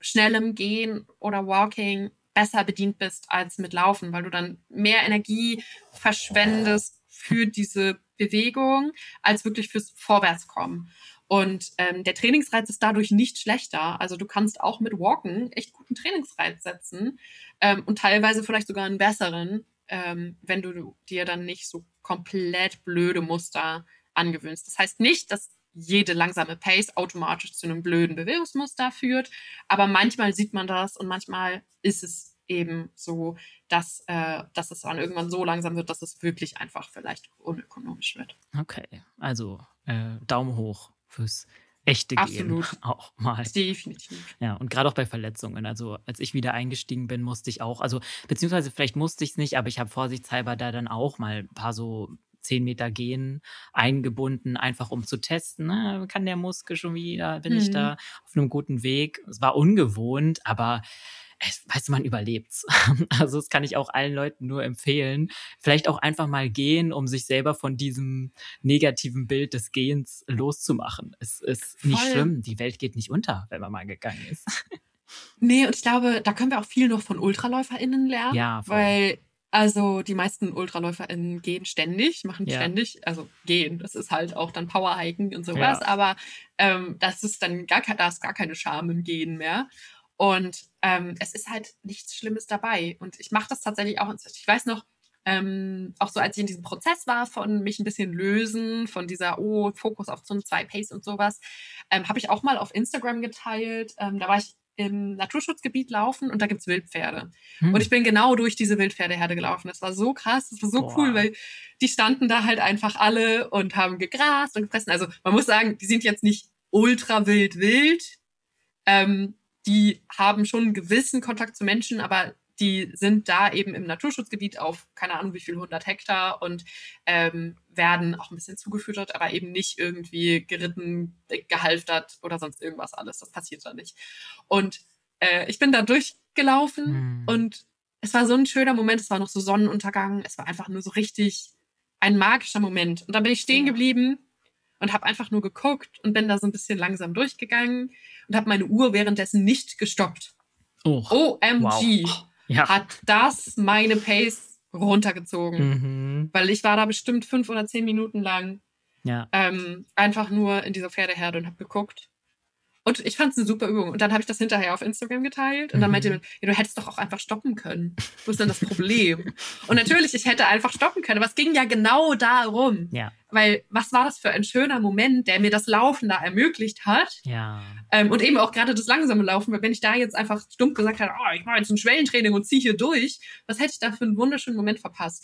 schnellem Gehen oder Walking besser bedient bist als mit Laufen, weil du dann mehr Energie verschwendest für diese Bewegung als wirklich fürs Vorwärtskommen. Und der Trainingsreiz ist dadurch nicht schlechter. Also du kannst auch mit Walken echt guten Trainingsreiz setzen und teilweise vielleicht sogar einen besseren, wenn du dir dann nicht so komplett blöde Muster angewöhnst. Das heißt nicht, dass jede langsame Pace automatisch zu einem blöden Bewegungsmuster führt, aber manchmal sieht man das und manchmal ist es eben so, dass es dann irgendwann so langsam wird, dass es wirklich einfach vielleicht unökonomisch wird. Okay, also Daumen hoch fürs echte Gehen Absolut, auch mal. definitiv. Ja, und gerade auch bei Verletzungen. Also, als ich wieder eingestiegen bin, musste ich auch, also beziehungsweise vielleicht musste ich es nicht, aber ich habe vorsichtshalber da dann auch mal ein paar so 10 Meter Gehen eingebunden, einfach um zu testen, ne, kann der Muskel schon wieder, bin ich da auf einem guten Weg? Es war ungewohnt, aber weißt du, man überlebt's. Also, das kann ich auch allen Leuten nur empfehlen. Vielleicht auch einfach mal gehen, um sich selber von diesem negativen Bild des Gehens loszumachen. Es ist nicht Voll. schlimm. Die Welt geht nicht unter, wenn man mal gegangen ist. Nee, und ich glaube, da können wir auch viel noch von UltraläuferInnen lernen, Ja, voll. weil also die meisten UltraläuferInnen gehen ständig, machen Ja, ständig, also gehen, das ist halt auch dann Powerhiken und sowas, ja. aber das ist dann da ist gar keine Scham im Gehen mehr. Und es ist halt nichts Schlimmes dabei. Und ich mache das tatsächlich auch inzwischen. Ich weiß noch, auch so als ich in diesem Prozess war von mich ein bisschen lösen, von dieser, Fokus auf Zone 2 Pace und sowas, habe ich auch mal auf Instagram geteilt. Da war ich im Naturschutzgebiet laufen und da gibt's Wildpferde. Und ich Hm. bin genau durch diese Wildpferdeherde gelaufen. Das war so krass, das war so cool, Boah. weil die standen da halt einfach alle und haben gegrast und gefressen. Also man muss sagen, die sind jetzt nicht ultra wild. Ähm, Die haben schon einen gewissen Kontakt zu Menschen, aber die sind da eben im Naturschutzgebiet auf keine Ahnung wie viel 100 Hektar und werden auch ein bisschen zugefüttert, aber eben nicht irgendwie geritten, gehalftert oder sonst irgendwas alles. Das passiert da nicht. Und ich bin da durchgelaufen Hm. und es war so ein schöner Moment. Es war noch so Sonnenuntergang. Es war einfach nur so richtig ein magischer Moment. Und dann bin ich stehen Ja. geblieben und habe einfach nur geguckt und bin da so ein bisschen langsam durchgegangen und habe meine Uhr währenddessen nicht gestoppt. Oh, wow. OMG, Ja. hat das meine Pace runtergezogen. Mhm. Weil ich war da bestimmt 5 oder 10 Minuten lang Ja. einfach nur in dieser Pferdeherde und habe geguckt. Und ich fand es eine super Übung. Und dann habe ich das hinterher auf Instagram geteilt. Und dann meinte jemand, ja, du hättest doch auch einfach stoppen können. Wo ist denn das Problem? Und natürlich, ich hätte einfach stoppen können. Aber es ging ja genau darum. Ja. Weil was war das für ein schöner Moment, der mir das Laufen da ermöglicht hat. Ja. Und eben auch gerade das langsame Laufen. Weil wenn ich da jetzt einfach stumpf gesagt hätte, ich mache jetzt ein Schwellentraining und ziehe hier durch, was hätte ich da für einen wunderschönen Moment verpasst?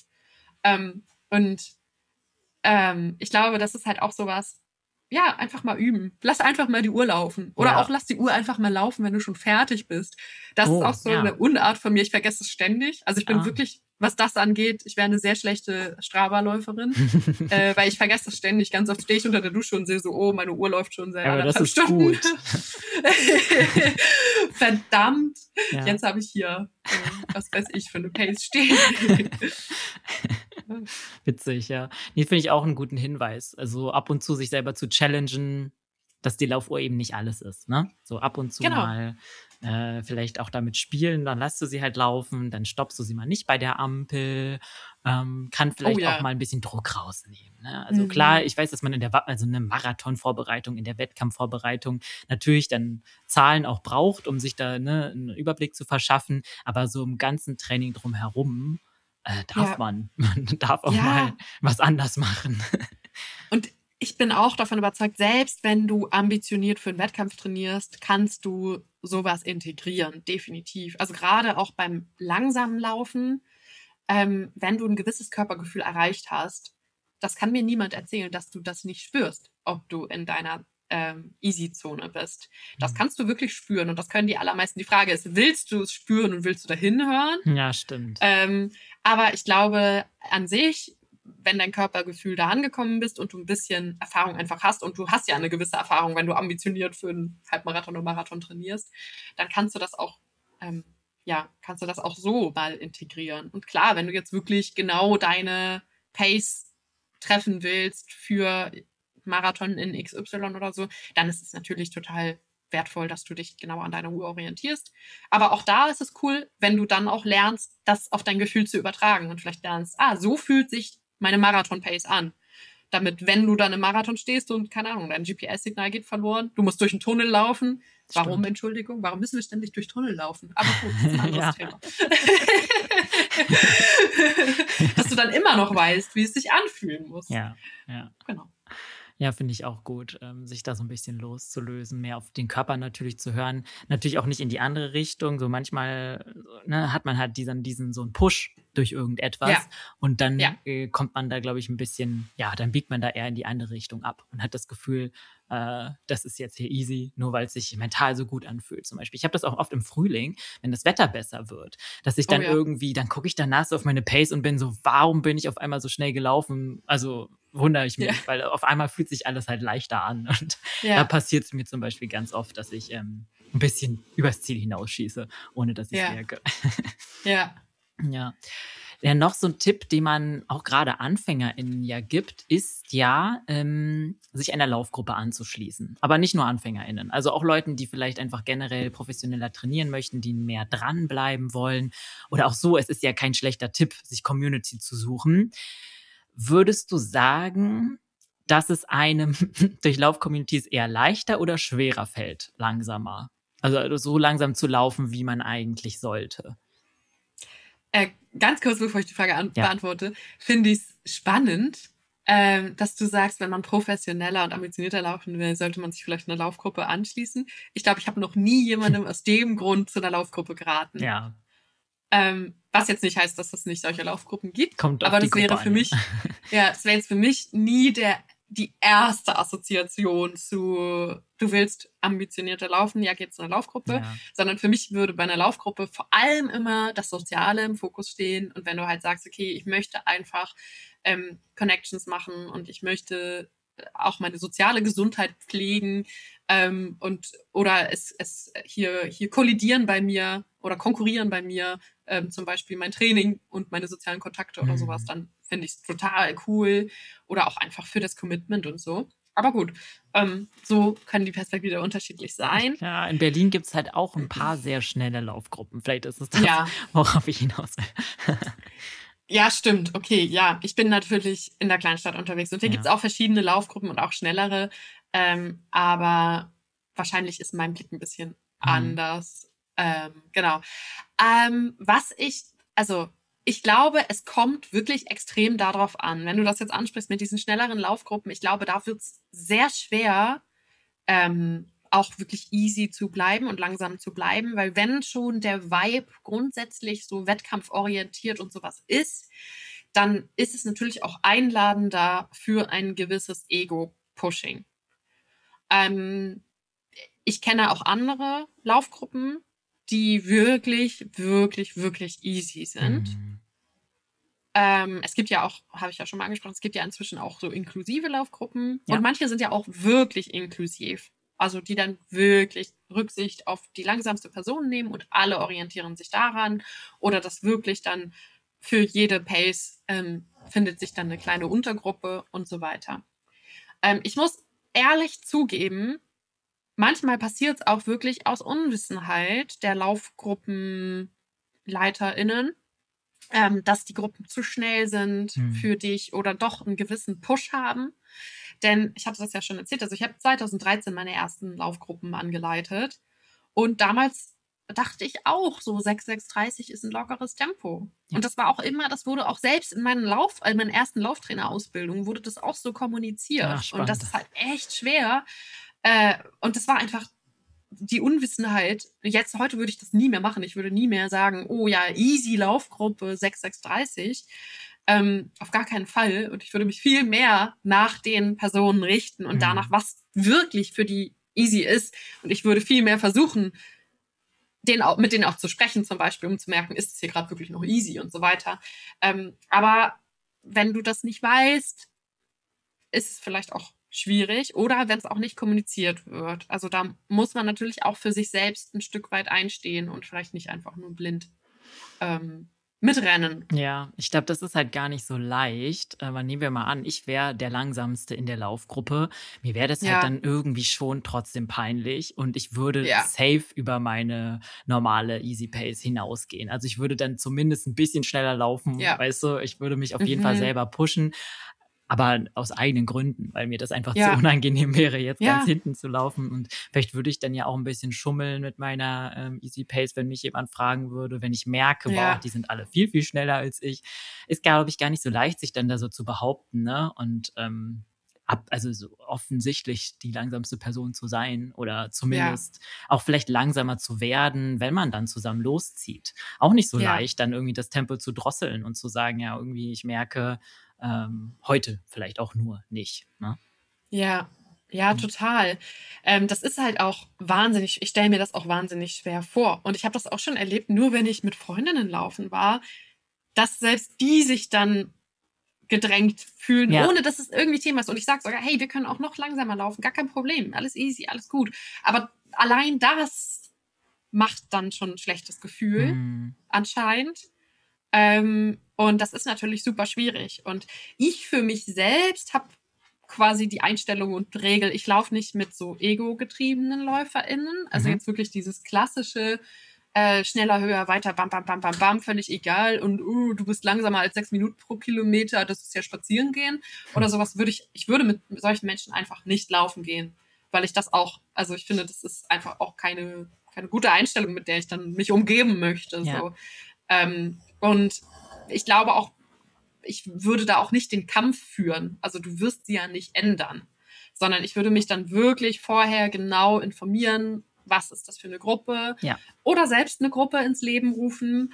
Und ich glaube, das ist halt auch sowas, ja, einfach mal üben. Lass einfach mal die Uhr laufen. Oder auch Ja. lass die Uhr einfach mal laufen, wenn du schon fertig bist. Das ist Oh, auch so ja. eine Unart von mir. Ich vergesse es ständig. Also ich bin Ah. wirklich, was das angeht, ich wäre eine sehr schlechte Strava-Läuferin, weil ich vergesse es ständig. Ganz oft stehe ich unter der Dusche und sehe so, meine Uhr läuft schon seit Aber das 1,5 ist Stunden. gut. Verdammt. Ja. Jetzt habe ich hier, was weiß ich, für eine Pace stehen. Witzig, ja. Nee, finde ich auch einen guten Hinweis. Also, ab und zu sich selber zu challengen, dass die Laufuhr eben nicht alles ist, ne? So ab und zu Genau. mal, vielleicht auch damit spielen, dann lässt du sie halt laufen, dann stoppst du sie mal nicht bei der Ampel, kann vielleicht auch ja. mal ein bisschen Druck rausnehmen, ne? Also, klar, ich weiß, dass man in der also 'ne Marathonvorbereitung, in der Wettkampfvorbereitung natürlich dann Zahlen auch braucht, um sich da, ne, 'n Überblick zu verschaffen, aber so im ganzen Training drumherum, darf Ja. man man darf auch Ja. mal was anders machen. Und ich bin auch davon überzeugt, selbst wenn du ambitioniert für einen Wettkampf trainierst, kannst du sowas integrieren, definitiv. Also gerade auch beim langsamen Laufen, wenn du ein gewisses Körpergefühl erreicht hast, das kann mir niemand erzählen, dass du das nicht spürst, ob du in deiner Easy-Zone bist. Das kannst du wirklich spüren und das können die allermeisten. Die Frage ist, willst du es spüren und willst du dahin hören? Ja, stimmt. Aber ich glaube an sich, wenn dein Körpergefühl da angekommen bist und du ein bisschen Erfahrung einfach hast und du hast ja eine gewisse Erfahrung, wenn du ambitioniert für einen Halbmarathon oder Marathon trainierst, dann kannst du das auch so mal integrieren. Und klar, wenn du jetzt wirklich genau deine Pace treffen willst für Marathon in XY oder so, dann ist es natürlich total wertvoll, dass du dich genau an deiner Uhr orientierst. Aber auch da ist es cool, wenn du dann auch lernst, das auf dein Gefühl zu übertragen und vielleicht lernst, so fühlt sich meine Marathon-Pace an. Damit, wenn du dann im Marathon stehst und, keine Ahnung, dein GPS-Signal geht verloren, du musst durch einen Tunnel laufen. Warum, Stimmt. Entschuldigung? Warum müssen wir ständig durch Tunnel laufen? Aber gut, das ist ein anderes Ja. Thema. Dass du dann immer noch weißt, wie es sich anfühlen muss. Ja. Genau. Ja, finde ich auch gut, sich da so ein bisschen loszulösen, mehr auf den Körper natürlich zu hören. Natürlich auch nicht in die andere Richtung. So manchmal, ne, hat man halt diesen so einen Push durch irgendetwas Ja. und dann Ja. kommt man da, glaube ich, ein bisschen, dann biegt man da eher in die andere Richtung ab und hat das Gefühl, das ist jetzt hier easy, nur weil es sich mental so gut anfühlt zum Beispiel. Ich habe das auch oft im Frühling, wenn das Wetter besser wird, dass ich dann irgendwie, dann gucke ich danach so auf meine Pace und bin so, warum bin ich auf einmal so schnell gelaufen? Also wundere ich mich, weil auf einmal fühlt sich alles halt leichter an. Und da passiert es mir zum Beispiel ganz oft, dass ich ein bisschen übers Ziel hinausschieße, ohne dass ich es merke. Ja. Ja, noch so ein Tipp, den man auch gerade AnfängerInnen ja gibt, ist sich einer Laufgruppe anzuschließen. Aber nicht nur AnfängerInnen, also auch Leuten, die vielleicht einfach generell professioneller trainieren möchten, die mehr dranbleiben wollen. Oder auch so, es ist ja kein schlechter Tipp, sich Community zu suchen. Würdest du sagen, dass es einem durch Lauf-Communities eher leichter oder schwerer fällt, langsamer? Also so langsam zu laufen, wie man eigentlich sollte? Ganz kurz, bevor ich die Frage beantworte, finde ich es spannend, dass du sagst, wenn man professioneller und ambitionierter laufen will, sollte man sich vielleicht einer Laufgruppe anschließen. Ich glaube, ich habe noch nie jemandem aus dem Grund zu einer Laufgruppe geraten. Ja. Was jetzt nicht heißt, dass es nicht solche Laufgruppen gibt. Kommt aber auf die das wäre Gruppe für an, mich, das wäre jetzt für mich nie die erste Assoziation zu, du willst ambitionierter laufen, geht zu einer Laufgruppe, sondern für mich würde bei einer Laufgruppe vor allem immer das Soziale im Fokus stehen. Und wenn du halt sagst, okay, ich möchte einfach Connections machen und ich möchte auch meine soziale Gesundheit pflegen oder es hier kollidieren bei mir oder konkurrieren bei mir, zum Beispiel mein Training und meine sozialen Kontakte oder sowas, dann finde ich es total cool. Oder auch einfach für das Commitment und so. Aber gut, so können die Perspektiven unterschiedlich sein. Ja, in Berlin gibt es halt auch ein paar sehr schnelle Laufgruppen. Vielleicht ist es das, worauf ich hinaus will. Ja, stimmt. Okay, ja. Ich bin natürlich in der Kleinstadt unterwegs. Und hier gibt es auch verschiedene Laufgruppen und auch schnellere. Aber wahrscheinlich ist mein Blick ein bisschen anders. Genau. Ich glaube, es kommt wirklich extrem darauf an. Wenn du das jetzt ansprichst mit diesen schnelleren Laufgruppen, ich glaube, da wird es sehr schwer, auch wirklich easy zu bleiben und langsam zu bleiben, weil wenn schon der Vibe grundsätzlich so wettkampforientiert und sowas ist, dann ist es natürlich auch einladender für ein gewisses Ego-Pushing. Ich kenne auch andere Laufgruppen, die wirklich, wirklich, wirklich easy sind. Es gibt ja auch, habe ich ja schon mal angesprochen, es gibt ja inzwischen auch so inklusive Laufgruppen. Und manche sind ja auch wirklich inklusiv. Also die dann wirklich Rücksicht auf die langsamste Person nehmen und alle orientieren sich daran. Oder das wirklich dann für jede Pace findet sich dann eine kleine Untergruppe und so weiter. Ich muss ehrlich zugeben, manchmal passiert es auch wirklich aus Unwissenheit der LaufgruppenleiterInnen, dass die Gruppen zu schnell sind für dich oder doch einen gewissen Push haben. Denn ich hatte das ja schon erzählt, also ich habe 2013 meine ersten Laufgruppen angeleitet und damals dachte ich auch, so 6,630 ist ein lockeres Tempo. Ja. Und das war auch immer, das wurde auch selbst in meinen meiner ersten Lauftrainerausbildung wurde das auch so kommuniziert. Ach, und das ist halt echt schwer. Und das war einfach die Unwissenheit. Heute würde ich das nie mehr machen. Ich würde nie mehr sagen, oh ja, easy Laufgruppe 6,630. Auf gar keinen Fall. Und ich würde mich viel mehr nach den Personen richten und danach, was wirklich für die easy ist. Und ich würde viel mehr versuchen, mit denen auch zu sprechen, zum Beispiel, um zu merken, ist es hier gerade wirklich noch easy und so weiter. Aber wenn du das nicht weißt, ist es vielleicht auch schwierig oder wenn es auch nicht kommuniziert wird. Also da muss man natürlich auch für sich selbst ein Stück weit einstehen und vielleicht nicht einfach nur blind mitrennen. Ja, ich glaube, das ist halt gar nicht so leicht. Aber nehmen wir mal an, ich wäre der Langsamste in der Laufgruppe. Mir wäre das halt Ja, dann irgendwie schon trotzdem peinlich und ich würde ja. safe über meine normale Easy Pace hinausgehen. Also ich würde dann zumindest ein bisschen schneller laufen, Ja. weißt du? Ich würde mich auf jeden Fall Mhm. selber pushen. Aber aus eigenen Gründen, weil mir das einfach zu Ja. unangenehm wäre, jetzt ganz Ja. hinten zu laufen. Und vielleicht würde ich dann ja auch ein bisschen schummeln mit meiner Easy Pace, wenn mich jemand fragen würde, wenn ich merke, boah, Ja. die sind alle viel, viel schneller als ich. Ist, glaube ich, gar nicht so leicht, sich dann da so zu behaupten, ne? Und also so offensichtlich die langsamste Person zu sein oder Ja. zumindest auch vielleicht langsamer zu werden, wenn man dann zusammen loszieht. Auch nicht so Ja. leicht, dann irgendwie das Tempo zu drosseln und zu sagen, ja, irgendwie, ich merke, heute vielleicht auch nur nicht. Ne? Ja. Ja, Mhm. total. Das ist halt auch wahnsinnig, ich stelle mir das auch wahnsinnig schwer vor. Und ich habe das auch schon erlebt, nur wenn ich mit Freundinnen laufen war, dass selbst die sich dann gedrängt fühlen, Ja. ohne dass es irgendwie Thema ist. Und ich sage sogar, hey, wir können auch noch langsamer laufen, gar kein Problem, alles easy, alles gut. Aber allein das macht dann schon ein schlechtes Gefühl, Mhm. anscheinend. Und das ist natürlich super schwierig. Und ich für mich selbst habe quasi die Einstellung und Regel, ich laufe nicht mit so ego-getriebenen LäuferInnen. Also Mhm. jetzt wirklich dieses klassische, schneller, höher, weiter, bam, bam, bam, bam, bam, völlig egal. Und du bist langsamer als 6 Minuten pro Kilometer, das ist ja spazieren gehen. Oder sowas ich würde mit solchen Menschen einfach nicht laufen gehen. Weil ich das auch, also ich finde, das ist einfach auch keine gute Einstellung, mit der ich dann mich umgeben möchte. Ja. So. Und ich glaube auch, ich würde da auch nicht den Kampf führen. Also du wirst sie ja nicht ändern, sondern ich würde mich dann wirklich vorher genau informieren, was ist das für eine Gruppe, Ja. oder selbst eine Gruppe ins Leben rufen.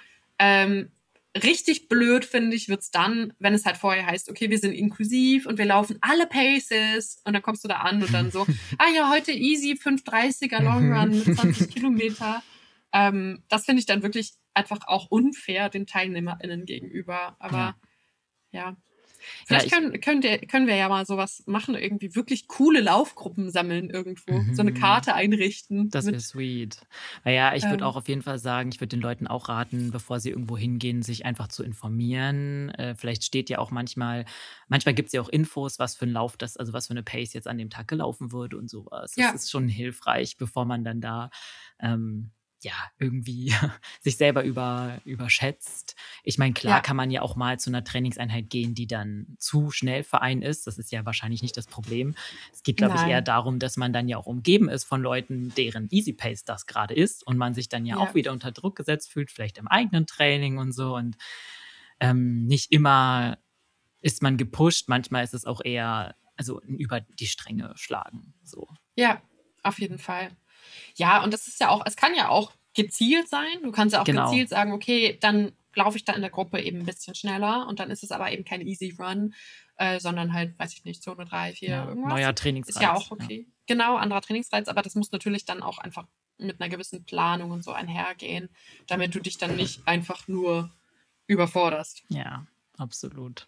Richtig blöd, finde ich, wird's dann, wenn es halt vorher heißt, okay, wir sind inklusiv und wir laufen alle Paces und dann kommst du da an und dann so, ja, heute easy, 5:30er Long Run mit 20 Kilometer. Das finde ich dann wirklich einfach auch unfair den TeilnehmerInnen gegenüber. Ja. Aber ja, Ja, vielleicht können wir ja mal sowas machen, irgendwie wirklich coole Laufgruppen sammeln irgendwo. So eine Mhm. Karte einrichten Das wäre mit, sweet. Naja, ich würde auch ähm, auf jeden Fall sagen, ich würde den Leuten auch raten, bevor sie irgendwo hingehen, sich einfach zu informieren. Vielleicht steht ja auch manchmal gibt es ja auch Infos, was für ein Lauf das, also was für eine Pace jetzt an dem Tag gelaufen wurde und sowas. Das ja, ist schon hilfreich, bevor man dann da ähm, ja irgendwie sich selber überschätzt. Ich meine, klar ja, kann man ja auch mal zu einer Trainingseinheit gehen, die dann zu schnell für einen ist. Das ist ja wahrscheinlich nicht das Problem. Es geht, glaube ich, eher nein, darum, dass man dann ja auch umgeben ist von Leuten, deren Easy Pace das gerade ist und man sich dann ja auch ja, wieder unter Druck gesetzt fühlt, vielleicht im eigenen Training und so. Und nicht immer ist man gepusht, manchmal ist es auch eher also ein über die Stränge schlagen. So. ja, auf jeden Fall. Ja, und das ist ja auch, es kann ja auch gezielt sein. Du kannst ja auch Genau, gezielt sagen, okay, dann laufe ich da in der Gruppe eben ein bisschen schneller und dann ist es aber eben kein Easy Run, sondern halt, weiß ich nicht, Zone 3, 4, ja, irgendwas. neuer Ist ja Trainingsreiz. auch Ja. okay. Genau, anderer Trainingsreiz, aber das muss natürlich dann auch einfach mit einer gewissen Planung und so einhergehen, damit du dich dann nicht einfach nur überforderst. Ja, absolut.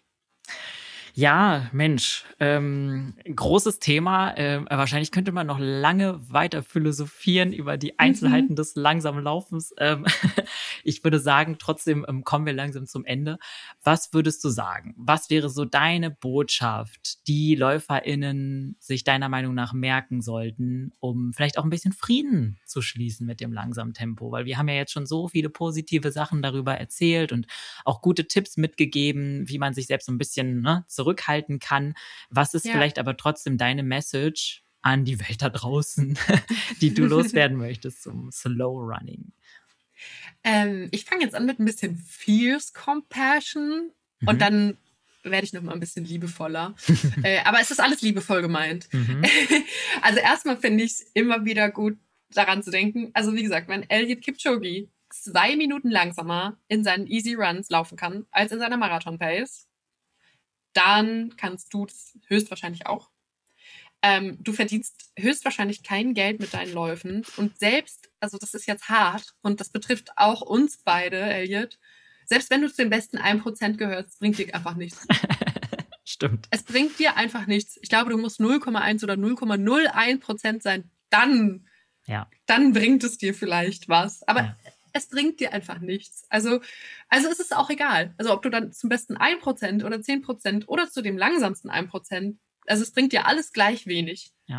Ja, Mensch, großes Thema. Wahrscheinlich könnte man noch lange weiter philosophieren über die Mhm. Einzelheiten des langsamen Laufens. Ich würde sagen, trotzdem kommen wir langsam zum Ende. Was würdest du sagen? Was wäre so deine Botschaft, die LäuferInnen sich deiner Meinung nach merken sollten, um vielleicht auch ein bisschen Frieden zu schließen mit dem langsamen Tempo? Weil wir haben ja jetzt schon so viele positive Sachen darüber erzählt und auch gute Tipps mitgegeben, wie man sich selbst so ein bisschen, ne, zurückhalten kann. Was ist Ja. vielleicht aber trotzdem deine Message an die Welt da draußen, die du loswerden möchtest zum Slow Running? Ich fange jetzt an mit ein bisschen Fierce Compassion und Mhm. dann werde ich noch mal ein bisschen liebevoller. Aber es ist alles liebevoll gemeint. Mhm. Also erstmal finde ich es immer wieder gut, daran zu denken. Also wie gesagt, wenn Eliud Kipchoge 2 Minuten langsamer in seinen Easy Runs laufen kann als in seiner Marathon-Pace, dann kannst du das höchstwahrscheinlich auch. Du verdienst höchstwahrscheinlich kein Geld mit deinen Läufen. Und selbst, also das ist jetzt hart und das betrifft auch uns beide, Elliot, selbst wenn du zu den besten 1% gehörst, bringt dir einfach nichts. Stimmt. Es bringt dir einfach nichts. Ich glaube, du musst 0,1 oder 0,01% sein. Dann, Ja, dann bringt es dir vielleicht was. Aber ja. es bringt dir einfach nichts. Also es ist auch egal. Also ob du dann zum besten 1% oder 10% oder zu dem langsamsten 1%, also es bringt dir alles gleich wenig. Ja.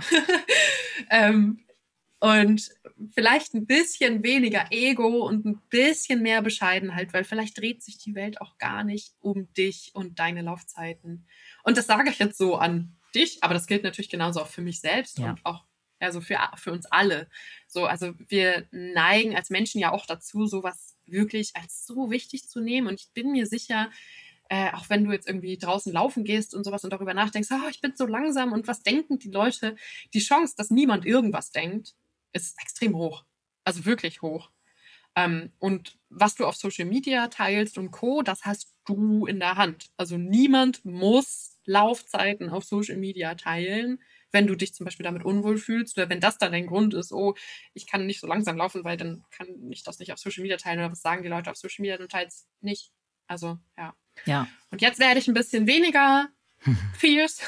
Und vielleicht ein bisschen weniger Ego und ein bisschen mehr Bescheidenheit, weil vielleicht dreht sich die Welt auch gar nicht um dich und deine Laufzeiten. Und das sage ich jetzt so an dich, aber das gilt natürlich genauso auch für mich selbst und auch also für uns alle. So, also wir neigen als Menschen ja auch dazu, sowas wirklich als so wichtig zu nehmen. Und ich bin mir sicher, auch wenn du jetzt irgendwie draußen laufen gehst und sowas und darüber nachdenkst, ich bin so langsam und was denken die Leute? Die Chance, dass niemand irgendwas denkt, ist extrem hoch. Also wirklich hoch. Und was du auf Social Media teilst und Co., das hast du in der Hand. Also niemand muss Laufzeiten auf Social Media teilen, wenn du dich zum Beispiel damit unwohl fühlst oder wenn das dann dein Grund ist, ich kann nicht so langsam laufen, weil dann kann ich das nicht auf Social Media teilen oder was sagen die Leute auf Social Media, du teilst nicht. Also, ja. Ja. Und jetzt werde ich ein bisschen weniger fierce.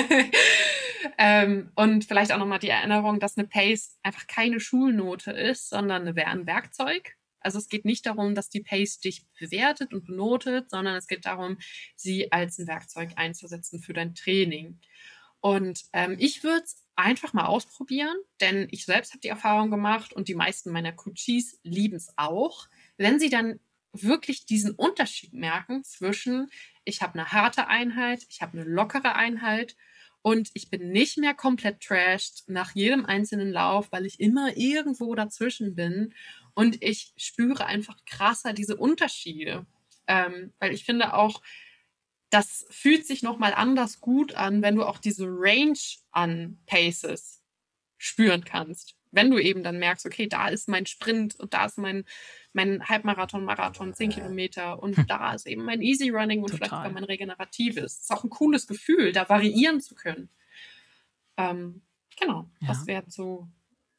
Und vielleicht auch nochmal die Erinnerung, dass eine Pace einfach keine Schulnote ist, sondern ein Werkzeug. Also es geht nicht darum, dass die Pace dich bewertet und benotet, sondern es geht darum, sie als ein Werkzeug einzusetzen für dein Training. Und ich würde es einfach mal ausprobieren, denn ich selbst habe die Erfahrung gemacht und die meisten meiner Coaches lieben es auch, wenn sie dann wirklich diesen Unterschied merken zwischen, ich habe eine harte Einheit, ich habe eine lockere Einheit und ich bin nicht mehr komplett trashed nach jedem einzelnen Lauf, weil ich immer irgendwo dazwischen bin und ich spüre einfach krasser diese Unterschiede. Weil ich finde auch, das fühlt sich nochmal anders gut an, wenn du auch diese Range an Paces spüren kannst. Wenn du eben dann merkst, okay, da ist mein Sprint und da ist mein Halbmarathon, Marathon, 10 Kilometer und da ist eben mein Easy Running und vielleicht sogar mein Regeneratives. Das ist auch ein cooles Gefühl, da variieren zu können. Genau, das wären so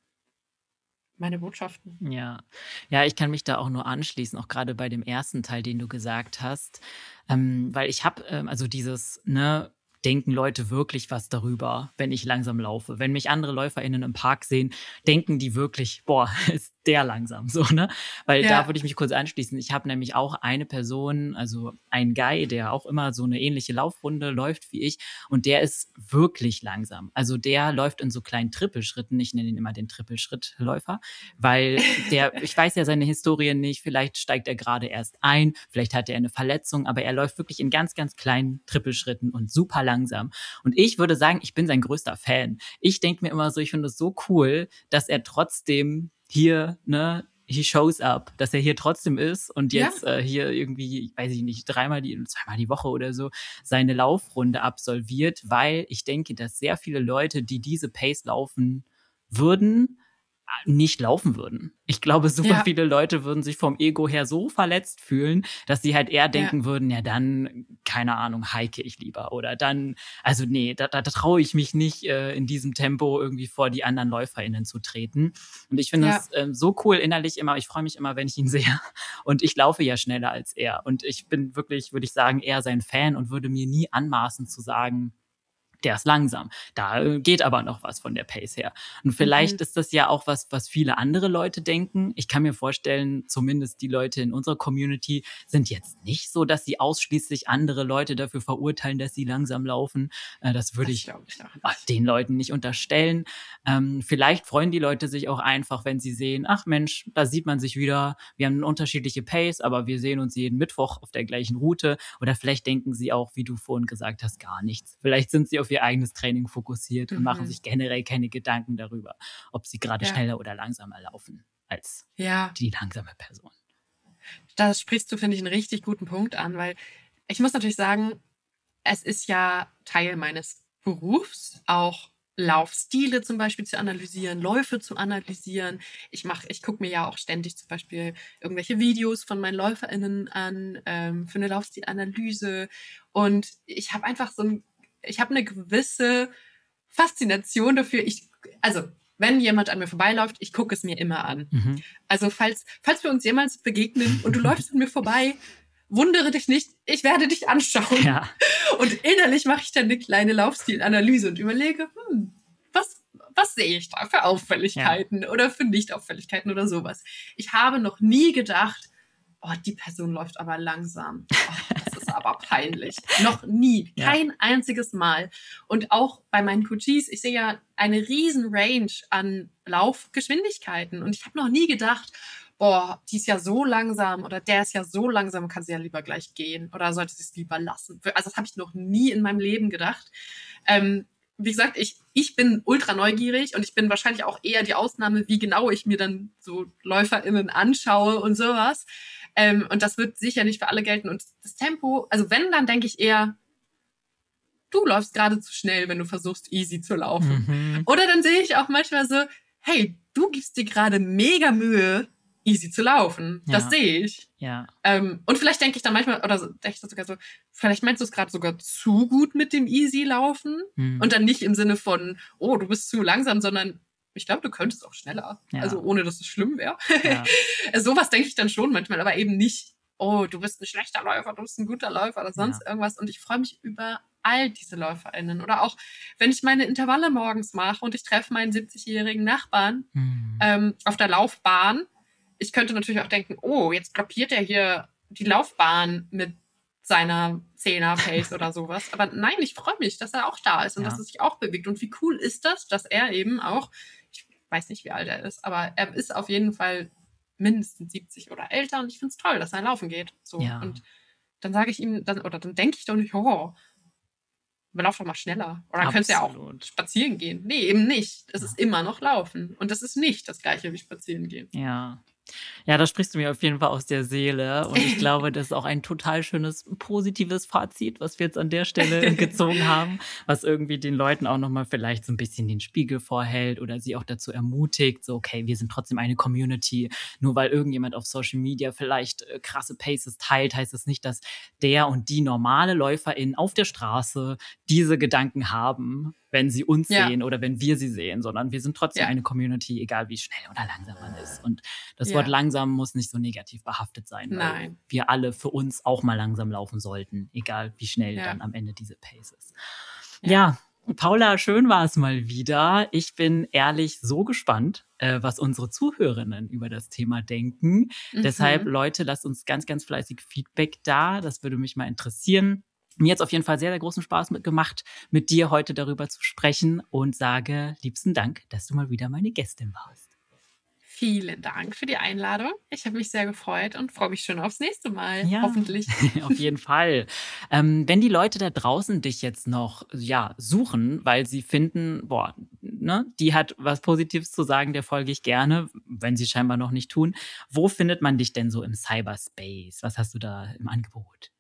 meine Botschaften. Ja, ich kann mich da auch nur anschließen, auch gerade bei dem ersten Teil, den du gesagt hast, weil ich habe also dieses, ne, denken Leute wirklich was darüber, wenn ich langsam laufe? Wenn mich andere LäuferInnen im Park sehen, denken die wirklich, boah, ist der langsam, so, ne? Weil da würde ich mich kurz anschließen. Ich habe nämlich auch eine Person, also einen Guy, der auch immer so eine ähnliche Laufrunde läuft wie ich und der ist wirklich langsam. Also der läuft in so kleinen Trippelschritten. Ich nenne ihn immer den Trippelschrittläufer, weil ich weiß ja seine Historie nicht, vielleicht steigt er gerade erst ein, vielleicht hat er eine Verletzung, aber er läuft wirklich in ganz, ganz kleinen Trippelschritten und super langsam. Und ich würde sagen, ich bin sein größter Fan. Ich denke mir immer so, ich finde es so cool, dass er trotzdem hier, ne, he shows up, dass er hier trotzdem ist und jetzt hier irgendwie, weiß ich nicht, zweimal die Woche oder so seine Laufrunde absolviert, weil ich denke, dass sehr viele Leute, die diese Pace laufen würden, nicht laufen würden. Ich glaube, super viele Leute würden sich vom Ego her so verletzt fühlen, dass sie halt eher denken würden, ja dann, keine Ahnung, hike ich lieber. Oder dann, also nee, da traue ich mich nicht, in diesem Tempo irgendwie vor die anderen LäuferInnen zu treten. Und ich finde es so cool innerlich immer, ich freue mich immer, wenn ich ihn sehe. Und ich laufe ja schneller als er. Und ich bin wirklich, würde ich sagen, eher sein Fan und würde mir nie anmaßen zu sagen, der ist langsam. Da geht aber noch was von der Pace her. Und vielleicht ist das ja auch was viele andere Leute denken. Ich kann mir vorstellen, zumindest die Leute in unserer Community sind jetzt nicht so, dass sie ausschließlich andere Leute dafür verurteilen, dass sie langsam laufen. Das würde ich den Leuten nicht unterstellen. Vielleicht freuen die Leute sich auch einfach, wenn sie sehen, ach Mensch, da sieht man sich wieder. Wir haben eine unterschiedliche Pace, aber wir sehen uns jeden Mittwoch auf der gleichen Route. Oder vielleicht denken sie auch, wie du vorhin gesagt hast, gar nichts. Vielleicht sind sie auf ihr eigenes Training fokussiert und machen sich generell keine Gedanken darüber, ob sie gerade schneller oder langsamer laufen als die langsame Person. Da sprichst du, finde ich, einen richtig guten Punkt an, weil ich muss natürlich sagen, es ist ja Teil meines Berufs, auch Laufstile zum Beispiel zu analysieren, Läufe zu analysieren. Ich gucke mir ja auch ständig zum Beispiel irgendwelche Videos von meinen LäuferInnen an für eine Laufstilanalyse und ich habe einfach ich habe eine gewisse Faszination dafür. Also wenn jemand an mir vorbeiläuft, ich gucke es mir immer an. Also falls wir uns jemals begegnen und du läufst an mir vorbei, wundere dich nicht, ich werde dich anschauen. Und innerlich mache ich dann eine kleine Laufstilanalyse und überlege, was was sehe ich da für Auffälligkeiten oder für Nicht-Auffälligkeiten oder sowas. Ich habe noch nie gedacht, oh, die Person läuft aber langsam. Oh, das ist aber peinlich. Noch nie. Kein einziges Mal. Und auch bei meinen Coaches, ich sehe ja eine riesen Range an Laufgeschwindigkeiten. Und ich habe noch nie gedacht, boah, die ist ja so langsam oder der ist ja so langsam, kann sie ja lieber gleich gehen oder sollte sie es lieber lassen. Also das habe ich noch nie in meinem Leben gedacht. Wie gesagt, ich bin ultra neugierig und ich bin wahrscheinlich auch eher die Ausnahme, wie genau ich mir dann so LäuferInnen anschaue und sowas. Und das wird sicher nicht für alle gelten. Und das Tempo, also wenn, dann denke ich eher, du läufst gerade zu schnell, wenn du versuchst, easy zu laufen. Mhm. Oder dann sehe ich auch manchmal so, hey, du gibst dir gerade mega Mühe, easy zu laufen. Ja. Das sehe ich. Ja. Und vielleicht denke ich dann manchmal, oder denke ich dann sogar so, vielleicht meinst du es gerade sogar zu gut mit dem easy laufen. Und dann nicht im Sinne von, oh, du bist zu langsam, sondern ich glaube, du könntest auch schneller. Ja. Also ohne, dass es schlimm wäre. Ja. Sowas denke ich dann schon manchmal, aber eben nicht, oh, du bist ein schlechter Läufer, du bist ein guter Läufer oder sonst irgendwas. Und ich freue mich über all diese LäuferInnen. Oder auch, wenn ich meine Intervalle morgens mache und ich treffe meinen 70-jährigen Nachbarn auf der Laufbahn. Ich könnte natürlich auch denken, oh, jetzt blockiert er hier die Laufbahn mit seiner 10er-Pace oder sowas. Aber nein, ich freue mich, dass er auch da ist und dass er sich auch bewegt. Und wie cool ist das, dass er eben auch, ich weiß nicht, wie alt er ist, aber er ist auf jeden Fall mindestens 70 oder älter und ich finde es toll, dass er laufen geht. So. Ja. Und dann sage ich ihm, dann denke ich doch nicht, oh, lauf doch mal schneller. Oder dann könntest du ja auch spazieren gehen. Nee, eben nicht. Es ist immer noch Laufen. Und das ist nicht das Gleiche wie spazieren gehen. Ja. Ja, da sprichst du mir auf jeden Fall aus der Seele. Und ich glaube, das ist auch ein total schönes, positives Fazit, was wir jetzt an der Stelle gezogen haben, was irgendwie den Leuten auch nochmal vielleicht so ein bisschen den Spiegel vorhält oder sie auch dazu ermutigt, so, okay, wir sind trotzdem eine Community. Nur weil irgendjemand auf Social Media vielleicht krasse Paces teilt, heißt das nicht, dass der und die normale LäuferInnen auf der Straße diese Gedanken haben, wenn sie uns sehen oder wenn wir sie sehen, sondern wir sind trotzdem eine Community, egal wie schnell oder langsam man ist. Und das Wort langsam muss nicht so negativ behaftet sein, weil wir alle für uns auch mal langsam laufen sollten, egal wie schnell dann am Ende diese Pace ist. Ja, Paula, schön war es mal wieder. Ich bin ehrlich so gespannt, was unsere Zuhörerinnen über das Thema denken. Deshalb, Leute, lasst uns ganz, ganz fleißig Feedback da. Das würde mich mal interessieren. Mir hat es auf jeden Fall sehr, sehr großen Spaß mitgemacht, mit dir heute darüber zu sprechen und sage liebsten Dank, dass du mal wieder meine Gästin warst. Vielen Dank für die Einladung. Ich habe mich sehr gefreut und freue mich schon aufs nächste Mal. Ja, hoffentlich. Auf jeden Fall. Wenn die Leute da draußen dich jetzt noch suchen, weil sie finden, boah, ne, die hat was Positives zu sagen, der folge ich gerne, wenn sie scheinbar noch nicht tun. Wo findet man dich denn so im Cyberspace? Was hast du da im Angebot?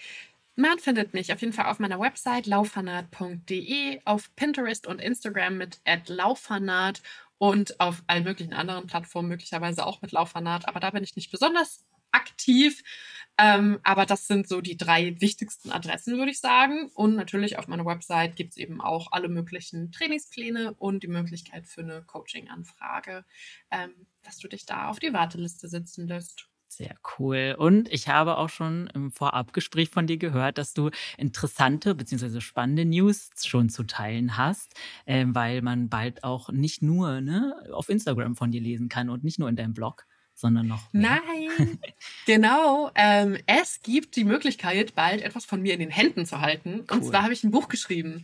Man findet mich auf jeden Fall auf meiner Website lauffanat.de, auf Pinterest und Instagram mit @lauffanat und auf allen möglichen anderen Plattformen möglicherweise auch mit Lauffanat. Aber da bin ich nicht besonders aktiv. Aber das sind so die 3 wichtigsten Adressen, würde ich sagen. Und natürlich auf meiner Website gibt es eben auch alle möglichen Trainingspläne und die Möglichkeit für eine Coaching-Anfrage, dass du dich da auf die Warteliste setzen lässt. Sehr cool. Und ich habe auch schon im Vorabgespräch von dir gehört, dass du interessante bzw. spannende News schon zu teilen hast, weil man bald auch nicht nur auf Instagram von dir lesen kann und nicht nur in deinem Blog, sondern noch mehr. Nein, genau. Es gibt die Möglichkeit, bald etwas von mir in den Händen zu halten. Cool. Und zwar habe ich ein Buch geschrieben.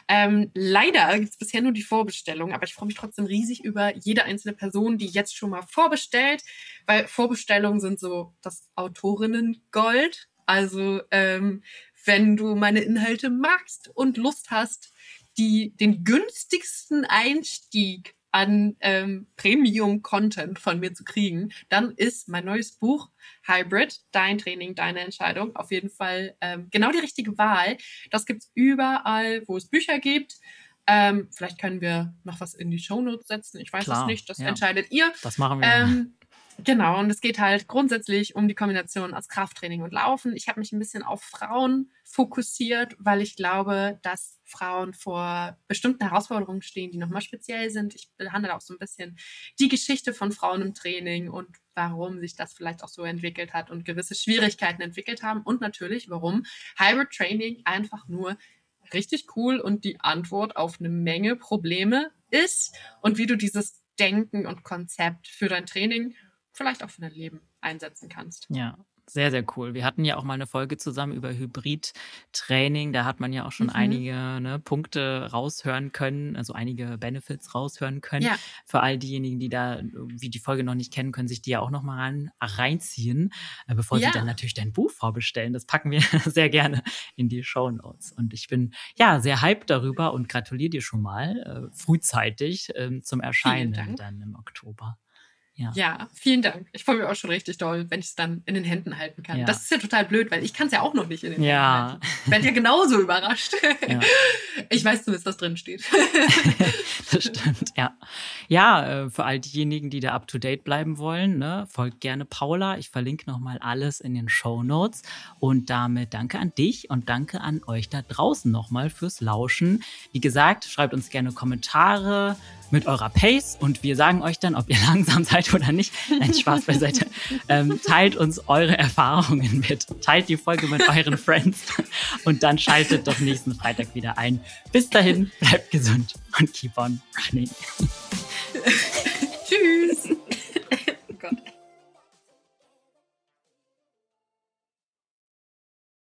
Leider gibt es bisher nur die Vorbestellung, aber ich freue mich trotzdem riesig über jede einzelne Person, die jetzt schon mal vorbestellt, weil Vorbestellungen sind so das Autorinnen-Gold. Also wenn du meine Inhalte magst und Lust hast, den günstigsten Einstieg an Premium-Content von mir zu kriegen, dann ist mein neues Buch Hybrid, dein Training, deine Entscheidung, auf jeden Fall genau die richtige Wahl. Das gibt's überall, wo es Bücher gibt. Vielleicht können wir noch was in die Shownotes setzen. Ich weiß es nicht, das entscheidet ihr. Das machen wir. Genau, und es geht halt grundsätzlich um die Kombination aus Krafttraining und Laufen. Ich habe mich ein bisschen auf Frauen fokussiert, weil ich glaube, dass Frauen vor bestimmten Herausforderungen stehen, die nochmal speziell sind. Ich behandle auch so ein bisschen die Geschichte von Frauen im Training und warum sich das vielleicht auch so entwickelt hat und gewisse Schwierigkeiten entwickelt haben und natürlich, warum Hybrid Training einfach nur richtig cool und die Antwort auf eine Menge Probleme ist und wie du dieses Denken und Konzept für dein Training, vielleicht auch für dein Leben einsetzen kannst. Ja, sehr, sehr cool. Wir hatten ja auch mal eine Folge zusammen über Hybrid-Training. Da hat man ja auch schon einige Punkte raushören können, also einige Benefits raushören können. Ja. Für all diejenigen, die da irgendwie die Folge noch nicht kennen, können sich die ja auch noch mal reinziehen, bevor sie dann natürlich dein Buch vorbestellen. Das packen wir sehr gerne in die Shownotes. Und ich bin sehr hyped darüber und gratuliere dir schon mal frühzeitig zum Erscheinen dann im Oktober. Ja, vielen Dank. Ich freue mich auch schon richtig doll, wenn ich es dann in den Händen halten kann. Ja. Das ist ja total blöd, weil ich kann es ja auch noch nicht in den Händen halten. Ich werde ja genauso überrascht. Ja. Ich weiß zumindest, was drin steht. Das stimmt, ja. Ja, für all diejenigen, die da up-to-date bleiben wollen, ne, folgt gerne Paula. Ich verlinke nochmal alles in den Shownotes. Und damit danke an dich und danke an euch da draußen nochmal fürs Lauschen. Wie gesagt, schreibt uns gerne Kommentare mit eurer Pace und wir sagen euch dann, ob ihr langsam seid oder nicht. Nein, Spaß beiseite. Teilt uns eure Erfahrungen mit. Teilt die Folge mit euren Friends und dann schaltet doch nächsten Freitag wieder ein. Bis dahin, bleibt gesund und keep on running. Tschüss.